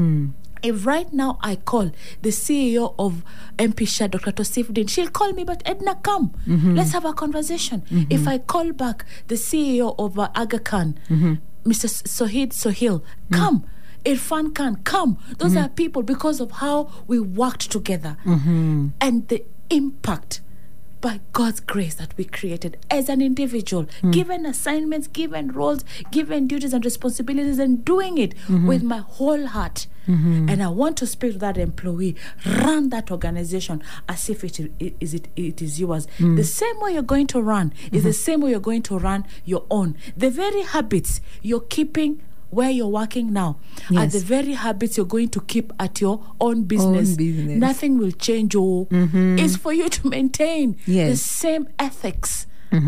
If right now I call the CEO of MP SHA, Dr. Tosifdin, she'll call me, but Edna, come. Let's have a conversation. If I call back the CEO of Aga Khan, Mr. Sohil, come. Irfan Khan, come. Those are people because of how we worked together and the impact by God's grace that we created as an individual, given assignments, given roles, given duties and responsibilities, and doing it with my whole heart. And I want to speak to that employee, run that organization as if it is yours. The same way you're going to run is the same way you're going to run your own. The very habits you're keeping where you're working now are the very habits you're going to keep at your own business. Nothing will change. It's for you to maintain the same ethics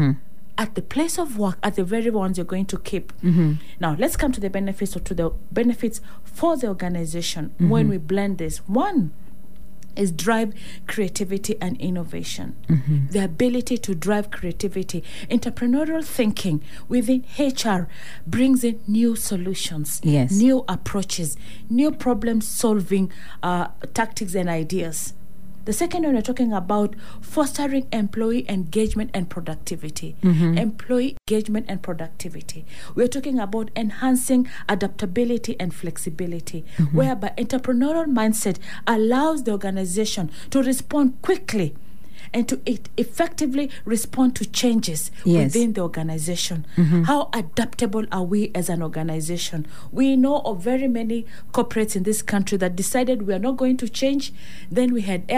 at the place of work, at the very ones you're going to keep. Now, let's come to the benefits, or to the benefits for the organization when we blend this. One is drive creativity and innovation. The ability to drive creativity. Entrepreneurial thinking within HR brings in new solutions, new approaches, new problem-solving tactics and ideas. The second one, we're talking about fostering employee engagement and productivity. Employee engagement and productivity. We're talking about enhancing adaptability and flexibility, whereby entrepreneurial mindset allows the organization to respond quickly and to effectively respond to changes within the organization. How adaptable are we as an organization? We know of very many corporates in this country that decided we are not going to change. Then we had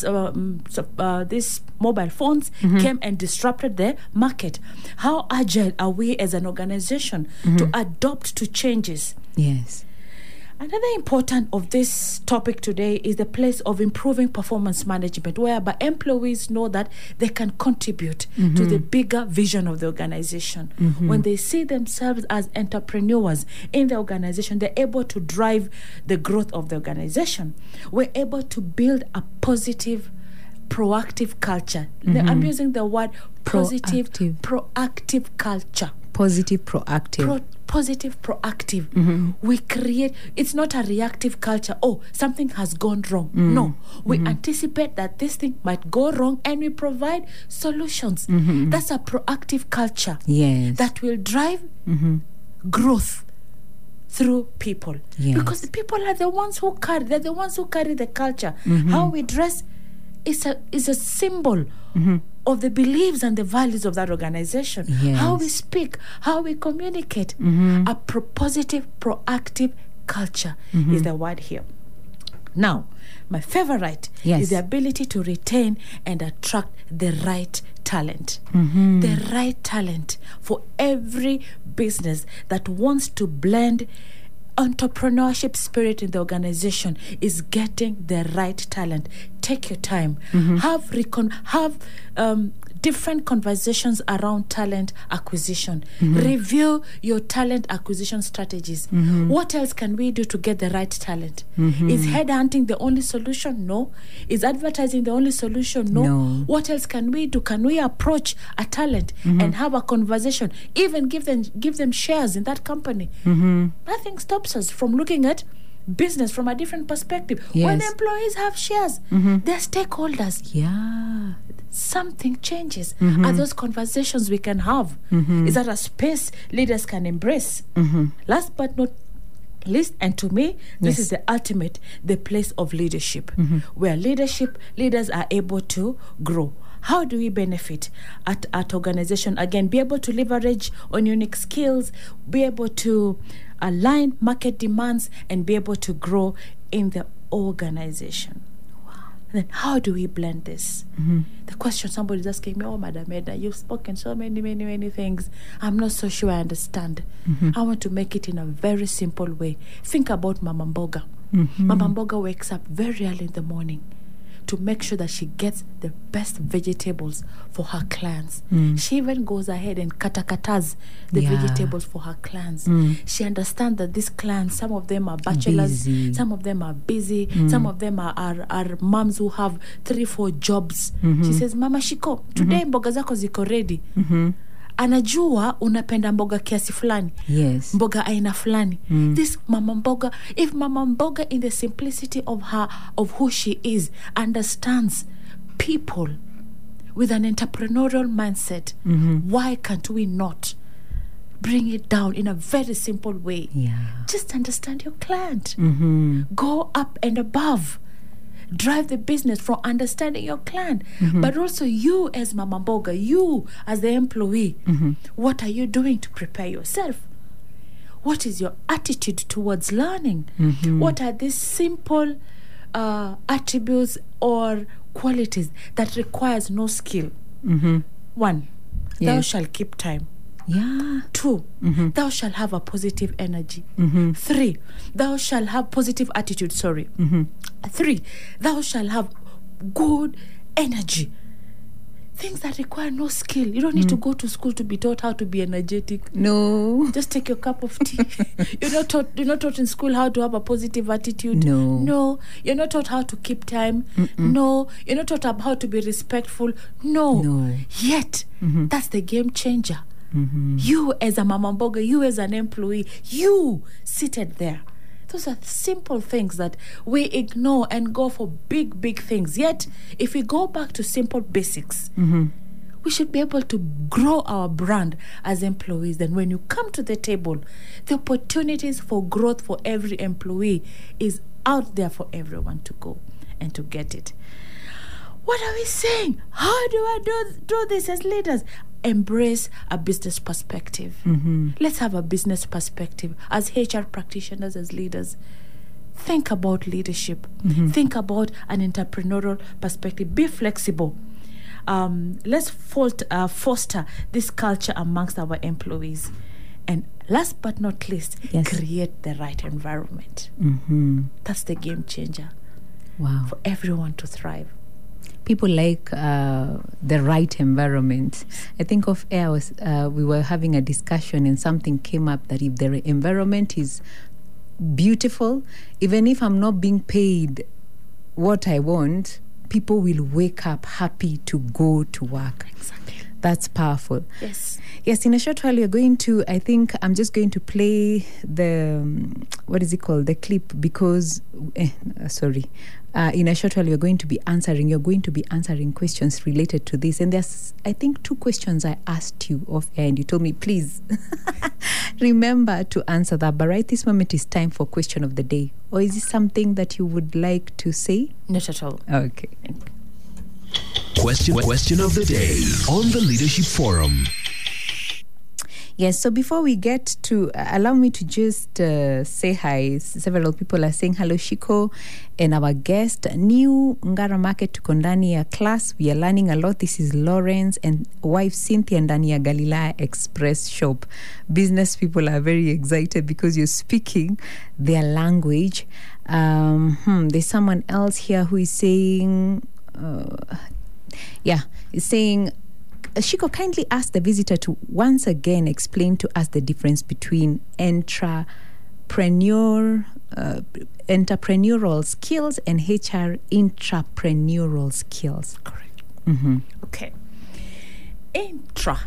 these mobile phones came and disrupted the market. How agile are we as an organization to adapt to changes? Yes. Another important of this topic today is the place of improving performance management, whereby employees know that they can contribute to the bigger vision of the organization. When they see themselves as entrepreneurs in the organization, they're able to drive the growth of the organization. We're able to build a positive, proactive culture. I'm using the word positive, proactive culture. Positive, proactive. Positive, proactive. We create, it's not a reactive culture. Oh, something has gone wrong. No, we anticipate that this thing might go wrong and we provide solutions. That's a proactive culture that will drive growth through people. Because the people are the ones who carry, they're the ones who carry the culture. How we dress is a symbol of the beliefs and the values of that organization. How we speak, how we communicate. A positive, proactive culture is the word here. Now, my favorite is the ability to retain and attract the right talent. The right talent for every business that wants to blend entrepreneurship spirit in the organization is getting the right talent. Take your time. Have different conversations around talent acquisition. Review your talent acquisition strategies. What else can we do to get the right talent? Is headhunting the only solution? No. Is advertising the only solution? No. What else can we do? Can we approach a talent and have a conversation? Even give them shares in that company. Nothing stops us from looking at business from a different perspective. When employees have shares, they're stakeholders. Something changes. Are those conversations we can have? Is that a space leaders can embrace? Last but not least, and to me, this is the ultimate, the place of leadership, where leaders are able to grow. How do we benefit at organization? Again, be able to leverage on unique skills, be able to align market demands, and be able to grow in the organization. And then how do we blend this? The question somebody's asking me, oh, Madam Edna, you've spoken so many things. I'm not so sure I understand. I want to make it in a very simple way. Think about Mama Mboga. Mama Mboga wakes up very early in the morning to make sure that she gets the best vegetables for her clans. She even goes ahead and katas the vegetables for her clans. She understands that these clans, some of them are bachelors, some of them are busy, some of them are moms who have 3-4 jobs. She says, Mama Shiko, today mboga zako ziko ready. Anajua unapenda mboga kiasi fulani. Mboga aina fulani. This Mama Mboga, if Mama Mboga in the simplicity of who she is, understands people with an entrepreneurial mindset, why can't we not bring it down in a very simple way? Just understand your client. Go up and above. Drive the business from understanding your client, but also you as Mama Mboga, you as the employee, what are you doing to prepare yourself? What is your attitude towards learning? What are these simple attributes or qualities that requires no skill? 1, thou shalt keep time. 2, thou shalt have a positive energy. 3, thou shalt have positive attitude. 3, thou shalt have good energy. Things that require no skill. You don't need to go to school to be taught how to be energetic. No. Just take your cup of tea. You're not taught in school how to have a positive attitude. No. You're not taught how to keep time. No. You're not taught how to be respectful. No. Yet, that's the game changer. You as a Mama Mboga, you as an employee, you seated there. Those are simple things that we ignore and go for big, big things. Yet, if we go back to simple basics, we should be able to grow our brand as employees. Then when you come to the table, the opportunities for growth for every employee is out there for everyone to go and to get it. What are we saying? How do I do this as leaders? Embrace a business perspective. Let's have a business perspective as HR practitioners, as leaders. Think about leadership. Think about an entrepreneurial perspective. Be flexible. Let's foster this culture amongst our employees. And last but not least, create the right environment. That's the game changer. Wow. For everyone to thrive. People like the right environment. I think off air we were having a discussion and something came up that if the environment is beautiful, even if I'm not being paid what I want, people will wake up happy to go to work. Exactly. That's powerful. Yes. Yes, in a short while, you're going to, I think I'm just going to play the, what is it called? The clip, because, in a short while, you're going to be answering questions related to this. And there's, I think, 2 questions I asked you off air, and you told me, please, remember to answer that. But right this moment is time for question of the day. Or is it something that you would like to say? Not at all. Okay. Question of the day on the Leadership Forum. Yes, so before we get to, allow me to just say hi. Several people are saying hello, Shiko, and our guest, new Ngara Market to Kondania class. We are learning a lot. This is Lawrence and wife Cynthia Ndania Galilaya Express shop. Business people are very excited because you're speaking their language. There's someone else here who is saying, Shiko, kindly ask the visitor to once again explain to us the difference between entrepreneurial skills and HR intrapreneurial skills. Correct. Okay. Intra.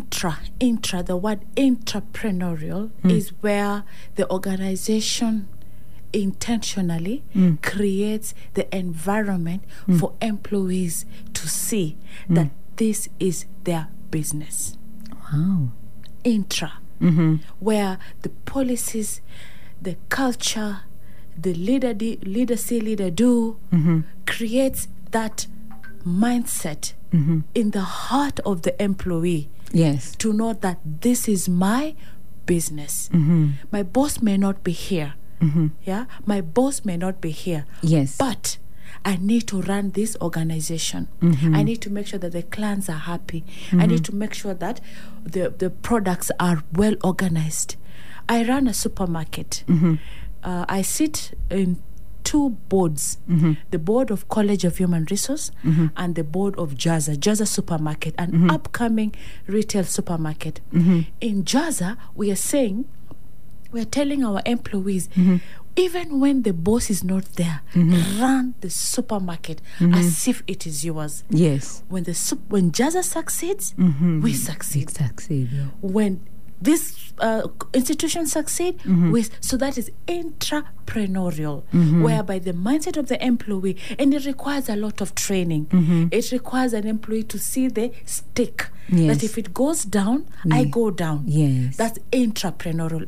The word entrepreneurial is where the organization intentionally creates the environment for employees to see that this is their business. Wow. Intra, where the policies, the culture, the leader say, leader do, creates that mindset in the heart of the employee. Yes. To know that this is my business. My boss may not be here. My boss may not be here. Yes. But I need to run this organization. I need to make sure that the clients are happy. I need to make sure that the products are well organized. I run a supermarket. I sit in 2 boards, the board of College of Human Resource and the board of Jaza Supermarket, an upcoming retail supermarket. In Jaza, we are telling our employees, even when the boss is not there, run the supermarket as if it is yours. Yes. When Jaza succeeds, we succeed. When this institution succeed, so that is intrapreneurial, whereby the mindset of the employee, and it requires a lot of training. It requires an employee to see the stick, that if it goes down, I go down. Yes. That's intrapreneurial.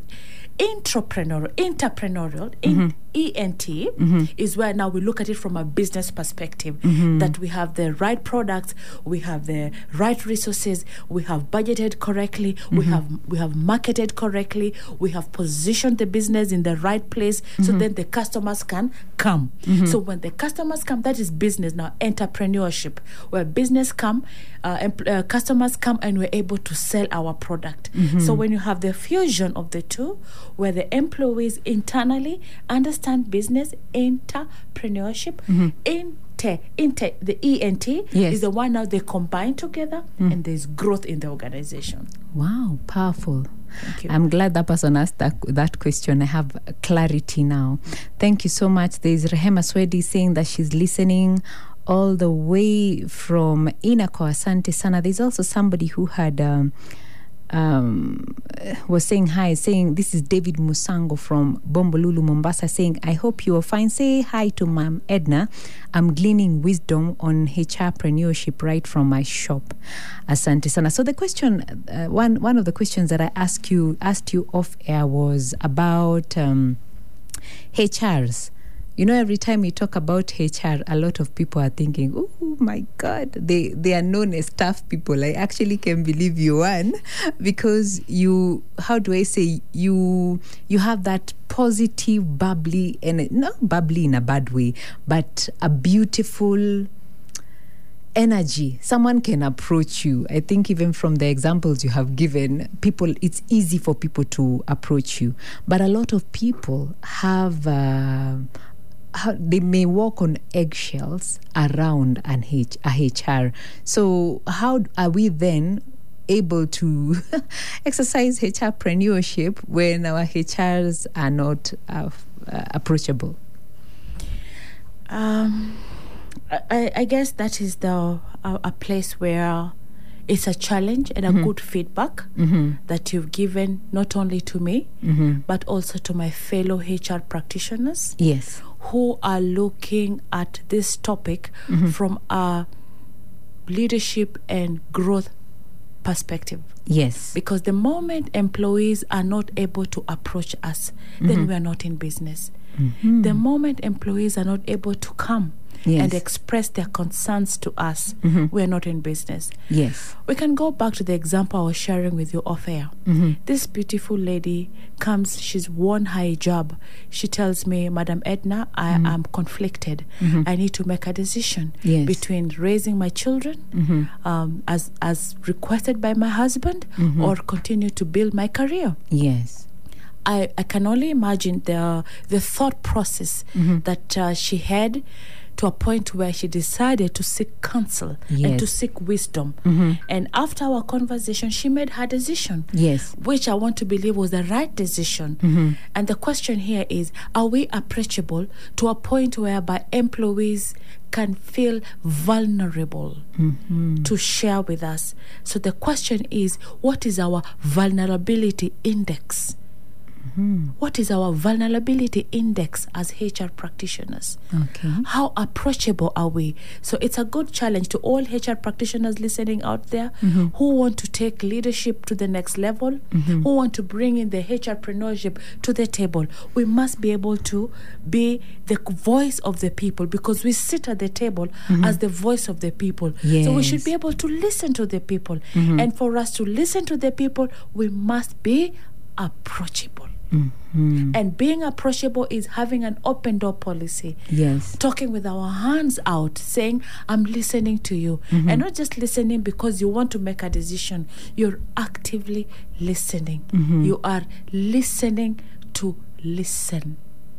Entrepreneurial, ENT, is where now we look at it from a business perspective, that we have the right products, we have the right resources, we have budgeted correctly, we have marketed correctly, we have positioned the business in the right place, so then the customers can come. So when the customers come, that is business now, entrepreneurship, where customers come and we're able to sell our product. So when you have the fusion of the two, where the employees internally understand business, entrepreneurship, the ENT is the one now they combine together, and there's growth in the organization. Wow, powerful. Thank you. I'm glad that person asked that question. I have clarity now. Thank you so much. There's Rehema Swedi saying that she's listening all the way from Inako. Asante sana. There's also somebody who had was saying hi, saying this is David Musango from Bombolulu, Mombasa, saying, I hope you are fine. Say hi to Ma'am Edna. I'm gleaning wisdom on HRpreneurship right from my shop. Asante sana. So the question, one of the questions that I asked you off air was about HRs. You know, every time we talk about HR, a lot of people are thinking, oh my God, they are known as tough people. I actually can believe you one, because you have that positive, bubbly, and not bubbly in a bad way, but a beautiful energy. Someone can approach you. I think even from the examples you have given, it's easy for people to approach you. But a lot of people have... they may walk on eggshells around a HR. So how are we then able to exercise HRpreneurship when our HRs are not approachable? I guess that is a place where it's a challenge and a good feedback that you've given not only to me, but also to my fellow HR practitioners. Yes. Who are looking at this topic from a leadership and growth perspective. Yes. Because the moment employees are not able to approach us, then we are not in business. The moment employees are not able to come and express their concerns to us, we are not in business. Yes. We can go back to the example I was sharing with you off air. This beautiful lady comes, she's worn her hijab. She tells me, Madam Edna, I am conflicted. I need to make a decision between raising my children as requested by my husband or continue to build my career. Yes. I can only imagine the thought process that she had, to a point where she decided to seek counsel and to seek wisdom. And after our conversation, she made her decision, which I want to believe was the right decision. And the question here is, are we approachable to a point whereby employees can feel vulnerable to share with us? So the question is, what is our vulnerability index? What is our vulnerability index as HR practitioners? Okay. How approachable are we? So it's a good challenge to all HR practitioners listening out there who want to take leadership to the next level, who want to bring in the HRpreneurship to the table. We must be able to be the voice of the people, because we sit at the table as the voice of the people. So we should be able to listen to the people. And for us to listen to the people, we must be approachable. And being approachable is having an open door policy. Yes. Talking with our hands out, saying, I'm listening to you. And not just listening because you want to make a decision. You're actively listening. You are listening to listen.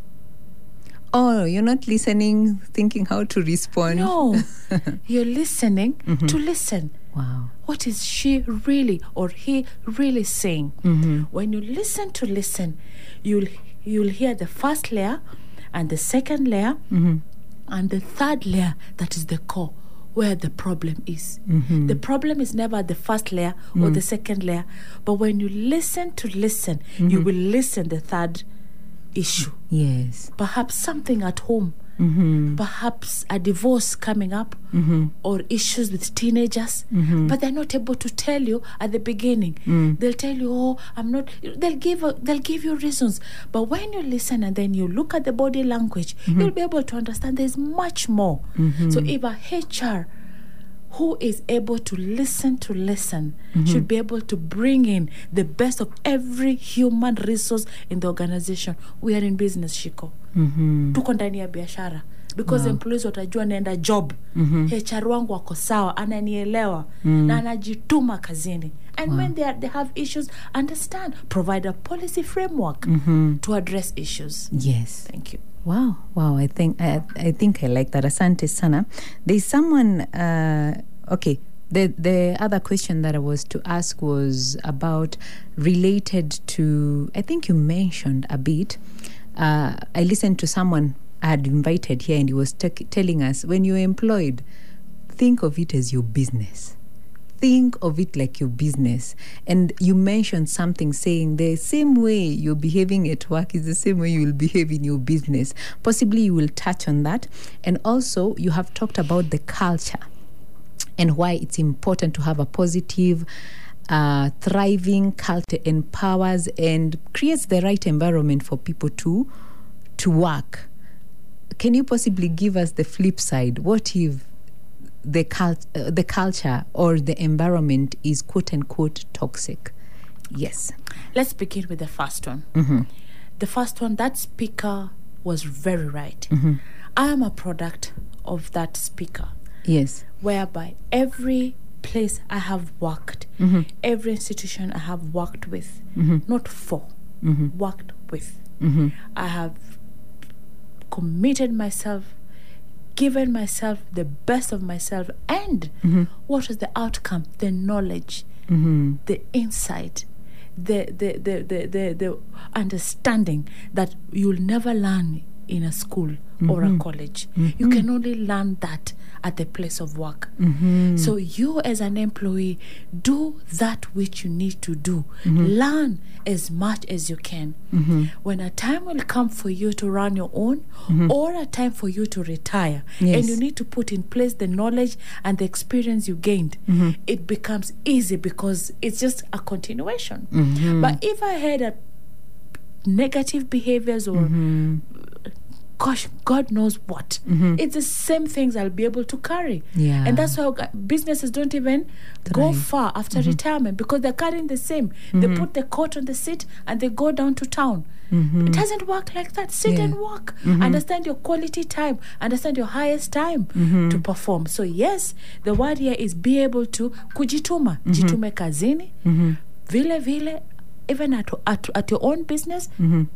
Oh, you're not listening, thinking how to respond. No, you're listening to listen. Wow. What is she really or he really saying? When you listen to listen, you'll hear the first layer and the second layer and the third layer, that is the core, where the problem is. The problem is never at the first layer or the second layer, but when you listen to listen, you will listen the third issue. Yes. Perhaps something at home. Perhaps a divorce coming up or issues with teenagers, but they're not able to tell you at the beginning. They'll tell you, oh, I'm not. They'll give you reasons. But when you listen and then you look at the body language, you'll be able to understand there's much more. So if a HR who is able to listen should be able to bring in the best of every human resource in the organization, we are in business, Shiko. Tuko ndani ya biashara, because employees watajua naenda job, HR wangu wako sawa, ananielewa na anajituma kazini. And when they have issues, understand, provide a policy framework to address issues. Yes. Thank you. Wow. I think I like that. Asante sana. There's someone. Okay. The other question that I was to ask was about, related to, I think you mentioned a bit. I listened to someone I had invited here, and he was telling us, when you're employed, think of it as your business. think of it like your business. And you mentioned something saying the same way you're behaving at work is the same way you will behave in your business. Possibly you will touch on that. And also you have talked about the culture and why it's important to have a positive, thriving culture, empowers and creates the right environment for people to work. Can you possibly give us the flip side? What if the culture or the environment is quote-unquote toxic? Yes. Let's begin with the first one. The first one, that speaker was very right. I am a product of that speaker. Yes. Whereby every place I have worked, every institution I have worked with, not for, worked with, I have committed myself, given myself the best of myself, and what was the outcome? The knowledge, the insight, the understanding that you'll never learn in a school or a college. You can only learn that at the place of work. So you as an employee, do that which you need to do. Learn as much as you can. When a time will come for you to run your own, or a time for you to retire, and you need to put in place the knowledge and the experience you gained, it becomes easy because it's just a continuation. But if I had a negative behaviors or gosh, God knows what. It's the same things I'll be able to carry. And that's why businesses don't even go far after retirement, because they're carrying the same. They put the coat on the seat and they go down to town. It doesn't work like that. Sit and work. Understand your quality time. Understand your highest time to perform. So yes, the word here is be able to kujituma. Jitume kazini. Vile, even at your own business.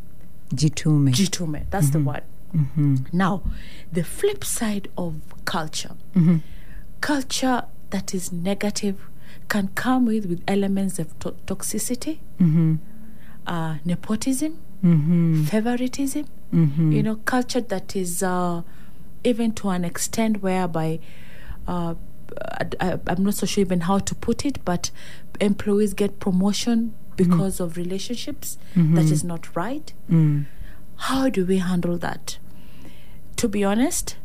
Jitume. That's the word. Now, the flip side of culture, culture that is negative can come with elements of toxicity, nepotism, favoritism, culture that is even to an extent whereby I'm not so sure even how to put it, but employees get promotion because of relationships that is not right. How do we handle that? To be honest,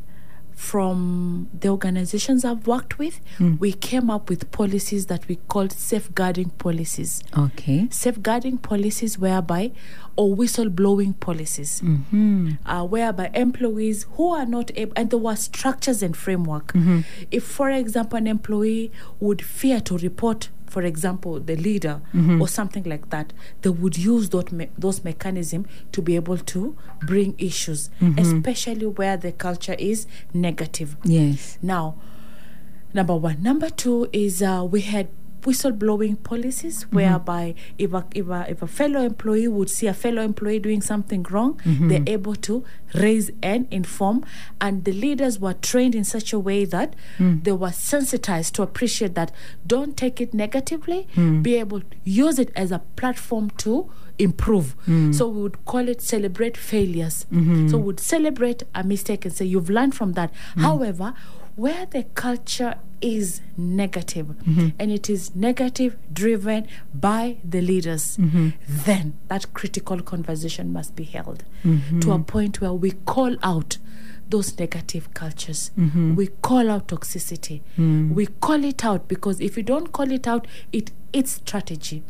from the organizations I've worked with, we came up with policies that we called safeguarding policies. Okay. Safeguarding policies whereby, or whistleblowing policies, whereby employees who are not able, and there were structures and framework. If, for example, an employee would fear to report, for example, the leader or something like that, they would use those mechanisms to be able to bring issues, especially where the culture is negative. Yes. Now, number one. Number two is we had whistleblowing policies whereby if a fellow employee would see a fellow employee doing something wrong, they're able to raise and inform, and the leaders were trained in such a way that they were sensitized to appreciate that. Don't take it negatively, be able to use it as a platform to improve. So we would call it celebrate failures. So we would celebrate a mistake and say you've learned from that. However, where the culture is negative and it is negative driven by the leaders, then that critical conversation must be held to a point where we call out those negative cultures. We call out toxicity. We call it out, because if you don't call it out, it's strategy.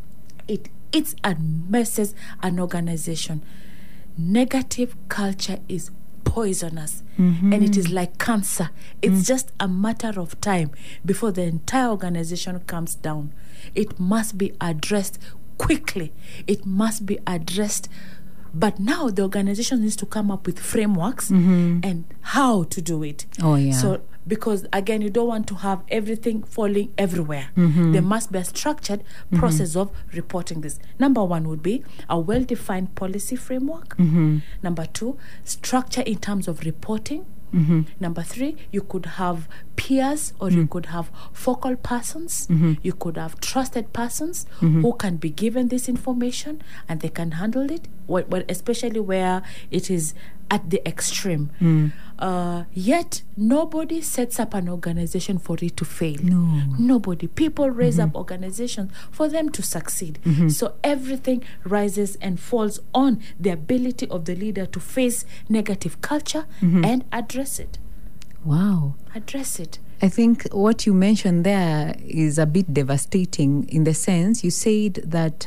It's a messes an organization. Negative culture is poisonous, and it is like cancer. It's just a matter of time before the entire organization comes down. It must be addressed quickly. It must be addressed. But now the organization needs to come up with frameworks and how to do it. So, because again, you don't want to have everything falling everywhere. There must be a structured process of reporting this. Number one would be a well-defined policy framework. Number two, structure in terms of reporting. Number three, you could have peers, or you could have focal persons. You could have trusted persons who can be given this information and they can handle it, especially where it is at the extreme. Yet nobody sets up an organization for it to fail. No. Nobody. People raise up organizations for them to succeed. So everything rises and falls on the ability of the leader to face negative culture and address it. Wow. Address it. I think what you mentioned there is a bit devastating in the sense you said that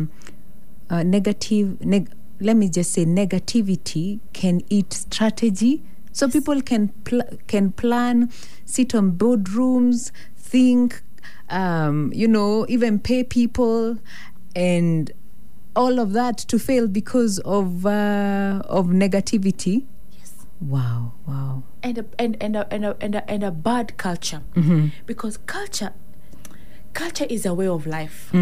negativity can eat strategy. So people can plan, sit on boardrooms, think, even pay people, and all of that to fail because of negativity. Wow. And a bad culture, because culture is a way of life.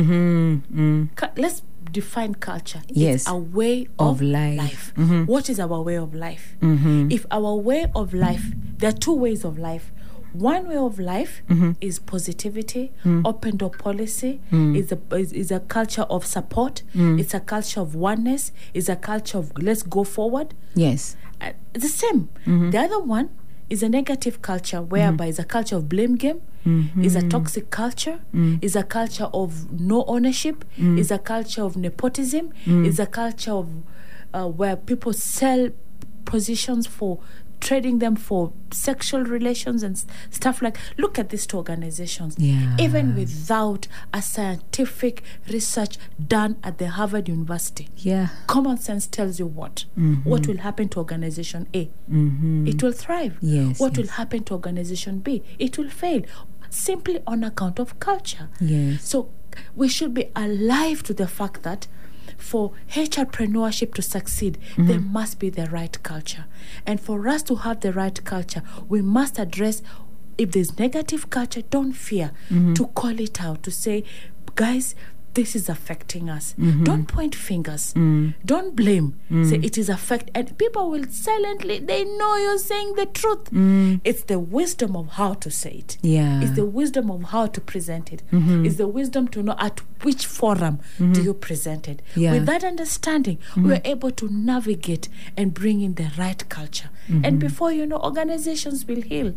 Let's define culture. Yes, it's a way of life. What is our way of life? If our way of life, there are two ways of life. One way of life is positivity, open door policy, is a culture of support, it's a culture of oneness, it's a culture of let's go forward. Yes. The same. The other one is a negative culture whereby it's a culture of blame game, is a toxic culture, is a culture of no ownership, is a culture of nepotism, is a culture of where people sell positions for trading them for sexual relations and stuff like. Look at these two organizations. Even without a scientific research done at the Harvard University, common sense tells you what will happen to organization A. It will thrive. What will happen to organization B? It will fail, simply on account of culture. So we should be alive to the fact that for entrepreneurship to succeed, there must be the right culture. And for us to have the right culture, we must address, if there's negative culture, don't fear to call it out, to say, guys, this is affecting us. Don't point fingers. Don't blame. Say it is affect, and people will silently, they know you're saying the truth. It's the wisdom of how to say it. It's the wisdom of how to present it. It's the wisdom to know at which forum do you present it. With that understanding, we're able to navigate and bring in the right culture. And before you know, organizations will heal.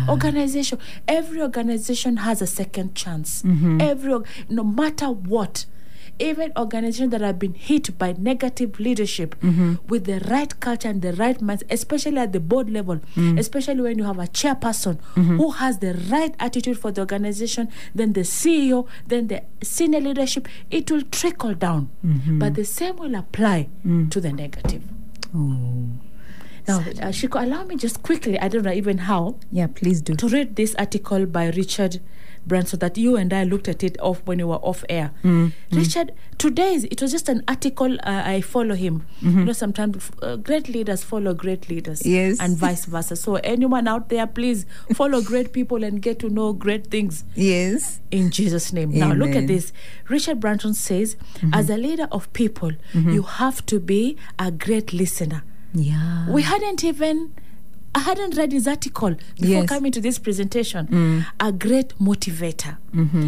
Every organization has a second chance. No matter what, even organizations that have been hit by negative leadership, with the right culture and the right mindset, especially at the board level, especially when you have a chairperson who has the right attitude for the organization, then the CEO, then the senior leadership, it will trickle down. But the same will apply to the negative. Now, Shiko, allow me just quickly, I don't know even how. Please do. To read this article by Richard Branson that you and I looked at it off when you were off air. Richard, it was just an article. I follow him. You know, sometimes great leaders follow great leaders. And vice versa. So anyone out there, please follow great people and get to know great things. In Jesus' name. Amen. Now look at this. Richard Branson says, as a leader of people, you have to be a great listener. I hadn't read his article before coming to this presentation. A great motivator.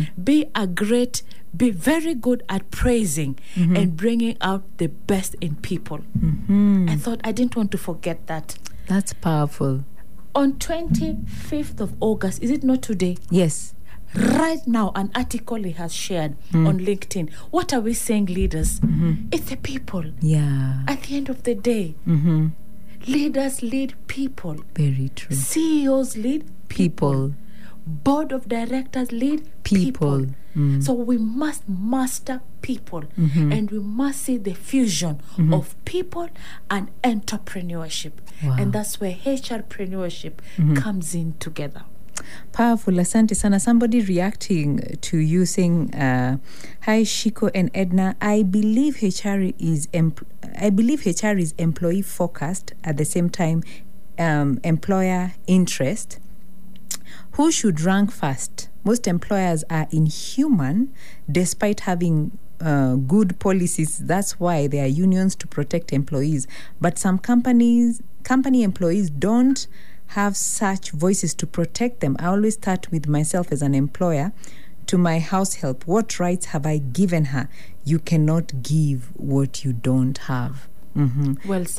Be very good at praising and bringing out the best in people. I thought I didn't want to forget that. That's powerful. On 25th of August, is it not today? Right now, an article he has shared on LinkedIn. What are we saying, leaders? It's the people. At the end of the day, leaders lead people. Very true. CEOs lead people. Board of directors lead people. So we must master people, and we must see the fusion of people and entrepreneurship. And that's where entrepreneurship comes in together. Powerful. Asante sana. Somebody reacting to you saying, hi Shiko and Edna, I believe HR is employee focused, at the same time employer interest. Who should rank first? Most employers are inhuman despite having good policies. That's why there are unions to protect employees. But some company employees don't have such voices to protect them. I always start with myself as an employer. To my house help, what rights have I given her? You cannot give what you don't have. Well said.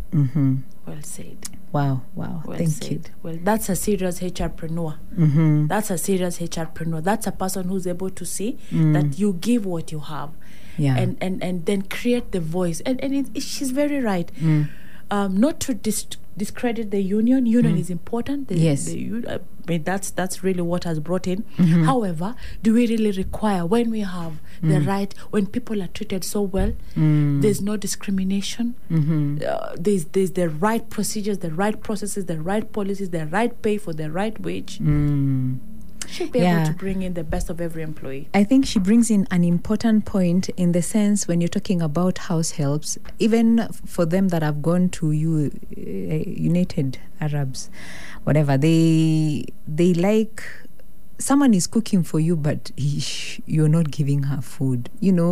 Well said. Wow. Well Thank said. you. Well, that's a serious HRpreneur. That's a serious HRpreneur. That's a person who's able to see that you give what you have, and then create the voice. And she's very right. Not to discredit the union. Union is important. That's really what has brought in. However, do we really require, when we have the right, when people are treated so well, there's no discrimination, there's the right procedures, the right processes, the right policies, the right pay for the right wage, should be able to bring in the best of every employee. I think she brings in an important point, in the sense when you're talking about house helps, even for them that have gone to United Arabs, whatever, they like someone is cooking for you, but you're not giving her food.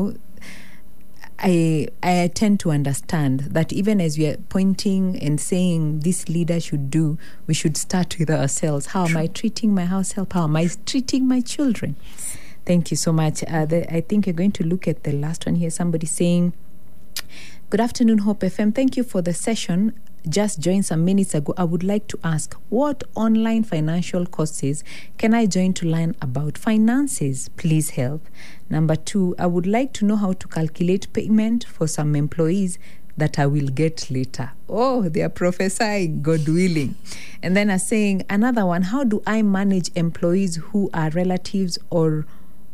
I tend to understand that even as we are pointing and saying this leader should do, we should start with ourselves. How am I treating my house help? How am I treating my children? Thank you so much. I think you're going to look at the last one here. Somebody saying, good afternoon, Hope FM. Thank you for the session. Just joined some minutes ago. I would like to ask, what online financial courses can I join to learn about finances? Please help. Number 2, I would like to know how to calculate payment for some employees that I will get later. Oh, they are prophesying, God willing. And then saying, another one, how do I manage employees who are relatives or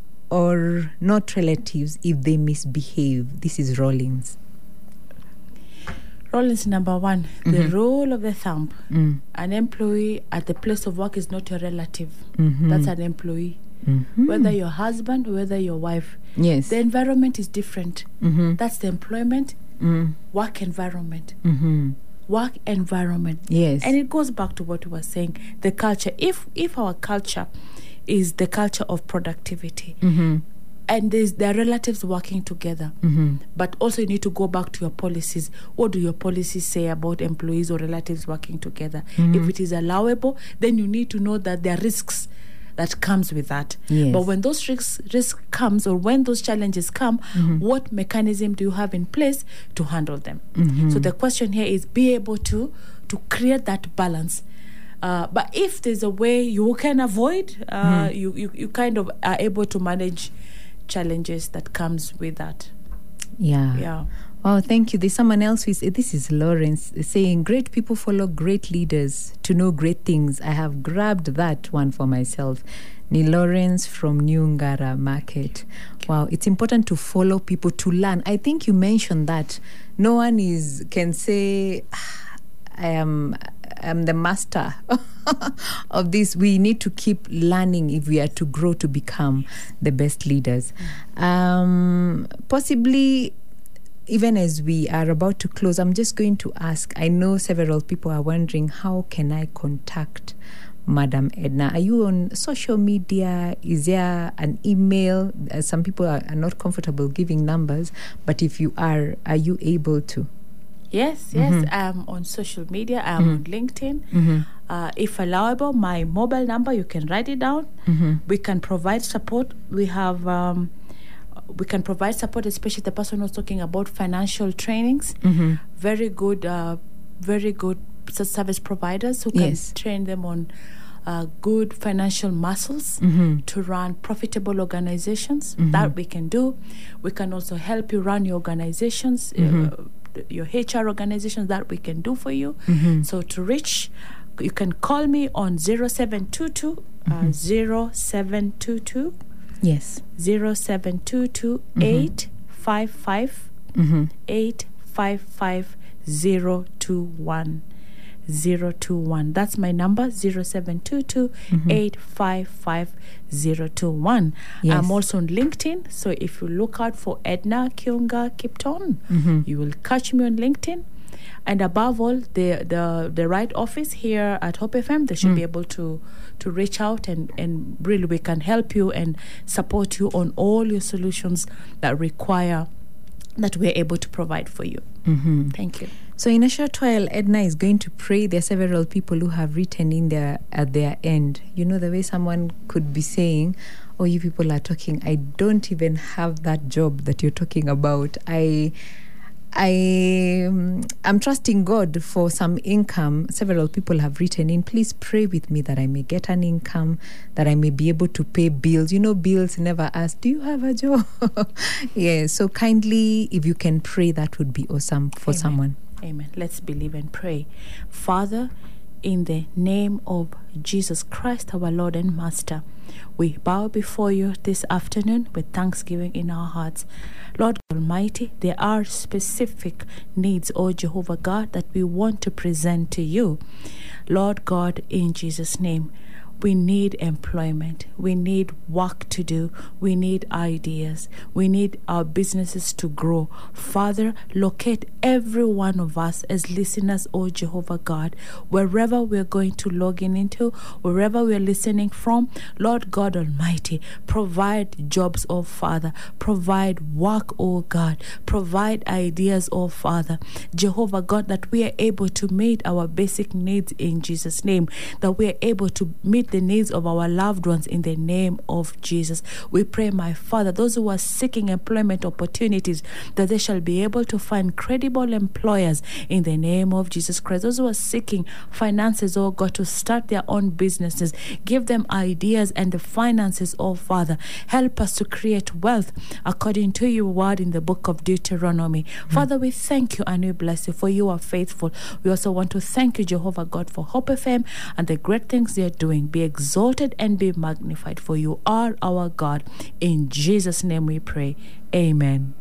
not relatives if they misbehave? This is Rollins. Rollins, number 1, the rule of the thumb. An employee at the place of work is not your relative. That's an employee. Whether your husband, whether your wife. Yes. The environment is different. That's the employment, work environment. Work environment. Yes. And it goes back to what we were saying, the culture. If our culture is the culture of productivity, and there are relatives working together, but also you need to go back to your policies. What do your policies say about employees or relatives working together? If it is allowable, then you need to know that there are risks that comes with that. Yes. But when those risks comes, or when those challenges come, what mechanism do you have in place to handle them? So the question here is be able to create that balance. But if there's a way you can avoid, you kind of are able to manage challenges that comes with that. Yeah. Oh, thank you. There's someone else this is Lawrence, saying, great people follow great leaders to know great things. I have grabbed that one for myself. Ni Lawrence from New Ngara Market. Wow, it's important to follow people, to learn. I think you mentioned that no one can say, I am the master of this. We need to keep learning if we are to grow to become the best leaders. Possibly, even as we are about to close, I'm just going to ask, I know several people are wondering, how can I contact Madam Edna? Are you on social media? Is there an email? Some people are not comfortable giving numbers, but if you are you able to? Yes, I'm on social media. I'm on LinkedIn. If allowable, my mobile number, you can write it down. We can provide support. We can provide support, especially the person who's talking about financial trainings. Very good service providers who can train them on good financial muscles to run profitable organizations. That we can do. We can also help you run your organizations. Your HR organizations, that we can do for you. So to reach, you can call me on 0722 0722 yes 0722 855 855 021. That's my number, 0722 855 021. Yes. I'm also on LinkedIn, so if you look out for Edna Kiunga Kipton, you will catch me on LinkedIn. And above all, the right office here at Hope FM, they should be able to reach out and really we can help you and support you on all your solutions that we're able to provide for you. Thank you. So in a short while, Edna is going to pray. There are several people who have written in there at their end. You know, the way someone could be saying, oh, you people are talking, I don't even have that job that you're talking about. I I'm trusting God for some income. Several people have written in, please pray with me that I may get an income, that I may be able to pay bills. You know, bills never ask, do you have a job? Yeah, so kindly, if you can pray, that would be awesome for someone. Amen. Let's believe and pray. Father, in the name of Jesus Christ, our Lord and Master, we bow before you this afternoon with thanksgiving in our hearts. Lord Almighty, there are specific needs, O Jehovah God, that we want to present to you. Lord God, in Jesus' name, we need employment. We need work to do. We need ideas. We need our businesses to grow. Father, locate every one of us as listeners, O Jehovah God, wherever we're going to log in into, wherever we're listening from. Lord God Almighty, provide jobs, O Father. Provide work, O God. Provide ideas, O Father. Jehovah God, that we are able to meet our basic needs in Jesus' name, that we are able to meet the needs of our loved ones in the name of Jesus. We pray, my Father, those who are seeking employment opportunities, that they shall be able to find credible employers in the name of Jesus Christ. Those who are seeking finances, oh God, to start their own businesses, give them ideas and the finances, oh Father. Help us to create wealth according to your word in the book of Deuteronomy. Father, we thank you and we bless you, for you are faithful. We also want to thank you, Jehovah God, for Hope FM and the great things they are doing. Be exalted and be magnified, for you are our God. In Jesus' name we pray. Amen.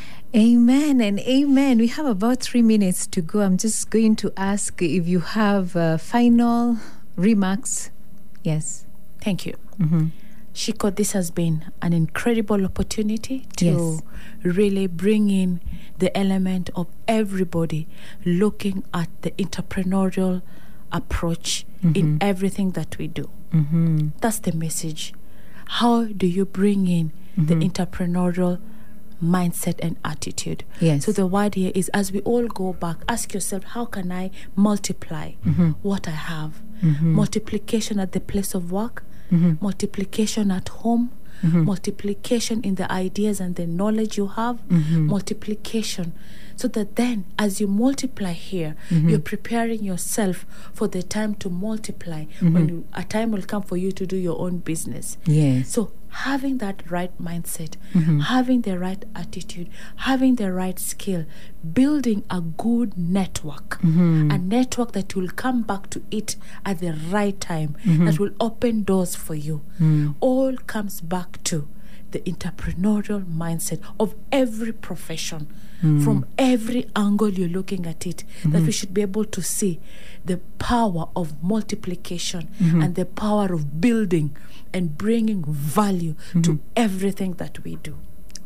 Amen and amen. We have about 3 minutes to go. I'm just going to ask if you have final remarks. Yes. Thank you. Shiko, this has been an incredible opportunity to really bring in the element of everybody looking at the entrepreneurial approach in everything that we do. That's the message. How do you bring in the entrepreneurial mindset and attitude? Yes. So the word here is, as we all go back, ask yourself, how can I multiply what I have? Multiplication at the place of work, multiplication at home, multiplication in the ideas and the knowledge you have, multiplication, so that then as you multiply here, you're preparing yourself for the time to multiply, when a time will come for you to do your own business. Yes. So having that right mindset, having the right attitude, having the right skill, building a good network, a network that will come back to it at the right time, that will open doors for you, all comes back to the entrepreneurial mindset of every profession. From every angle you're looking at it, that we should be able to see the power of multiplication and the power of building and bringing value to everything that we do.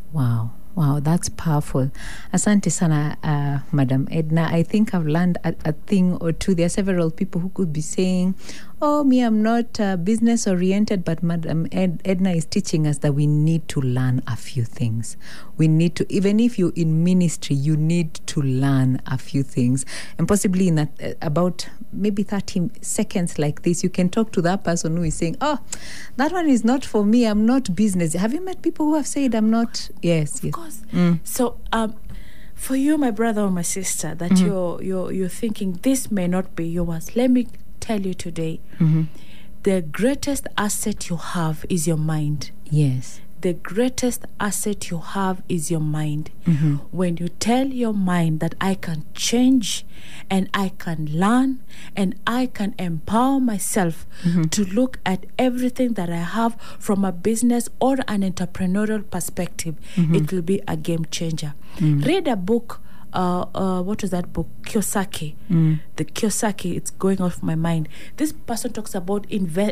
Wow, that's powerful. Asante sana, Madam Edna. I think I've learned a thing or two. There are several people who could be saying, oh, me, I'm not business-oriented, but Madam Edna is teaching us that we need to learn a few things. We need to, even if you're in ministry, you need to learn a few things. And possibly in about maybe 30 seconds like this, you can talk to that person who is saying, oh, that one is not for me, I'm not business. Have you met people who have said, I'm not? Yes. Of course. So, for you, my brother or my sister, that you're thinking this may not be yours, let me tell you today, the greatest asset you have is your mind. Yes. The greatest asset you have is your mind. When you tell your mind that I can change and I can learn and I can empower myself to look at everything that I have from a business or an entrepreneurial perspective, it will be a game changer. Read a book. What was that book? Kiyosaki. The Kiyosaki, it's going off my mind. This person talks about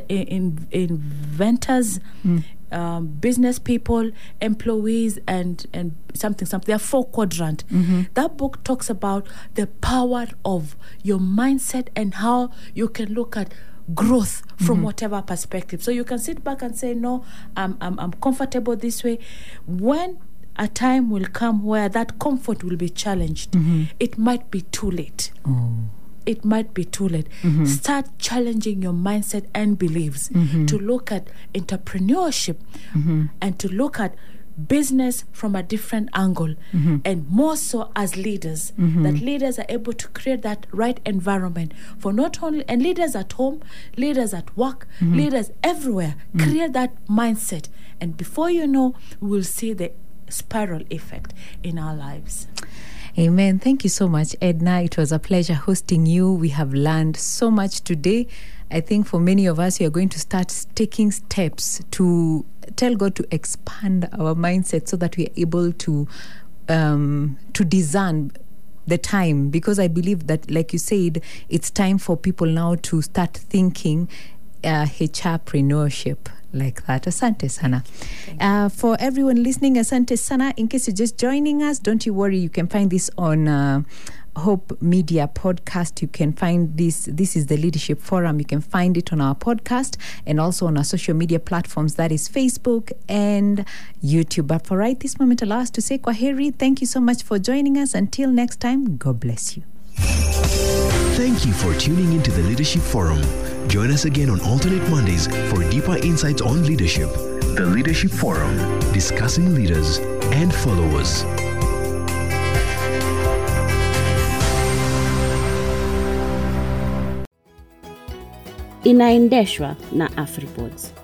inventors, business people, employees, and something. There are 4 quadrants. That book talks about the power of your mindset and how you can look at growth from whatever perspective. So you can sit back and say, no, I'm comfortable this way. When a time will come where that comfort will be challenged, it might be too late. It might be too late. Start challenging your mindset and beliefs to look at entrepreneurship and to look at business from a different angle, and more so as leaders, that leaders are able to create that right environment for not only, and leaders at home, leaders at work, leaders everywhere, create that mindset. And before you know, we will see the spiral effect in our lives. Amen. Thank you so much, Edna. It was a pleasure hosting you. We have learned so much today. I think for many of us, we are going to start taking steps to tell God to expand our mindset so that we are able to discern the time, because I believe that, like you said, it's time for people now to start thinking HRpreneurship like that. Asante sana. For everyone listening, asante sana. In case you're just joining us, don't you worry, you can find this on Hope Media Podcast. You can find this is the Leadership Forum. You can find it on our podcast and also on our social media platforms, that is Facebook and YouTube. But for right this moment, allow us to say kwaheri. Thank you so much for joining us. Until next time, God bless you. Thank you for tuning into the Leadership Forum. Join us again on alternate Mondays for deeper insights on leadership. The Leadership Forum, discussing leaders and followers. Inaendeshwa na AfriPods.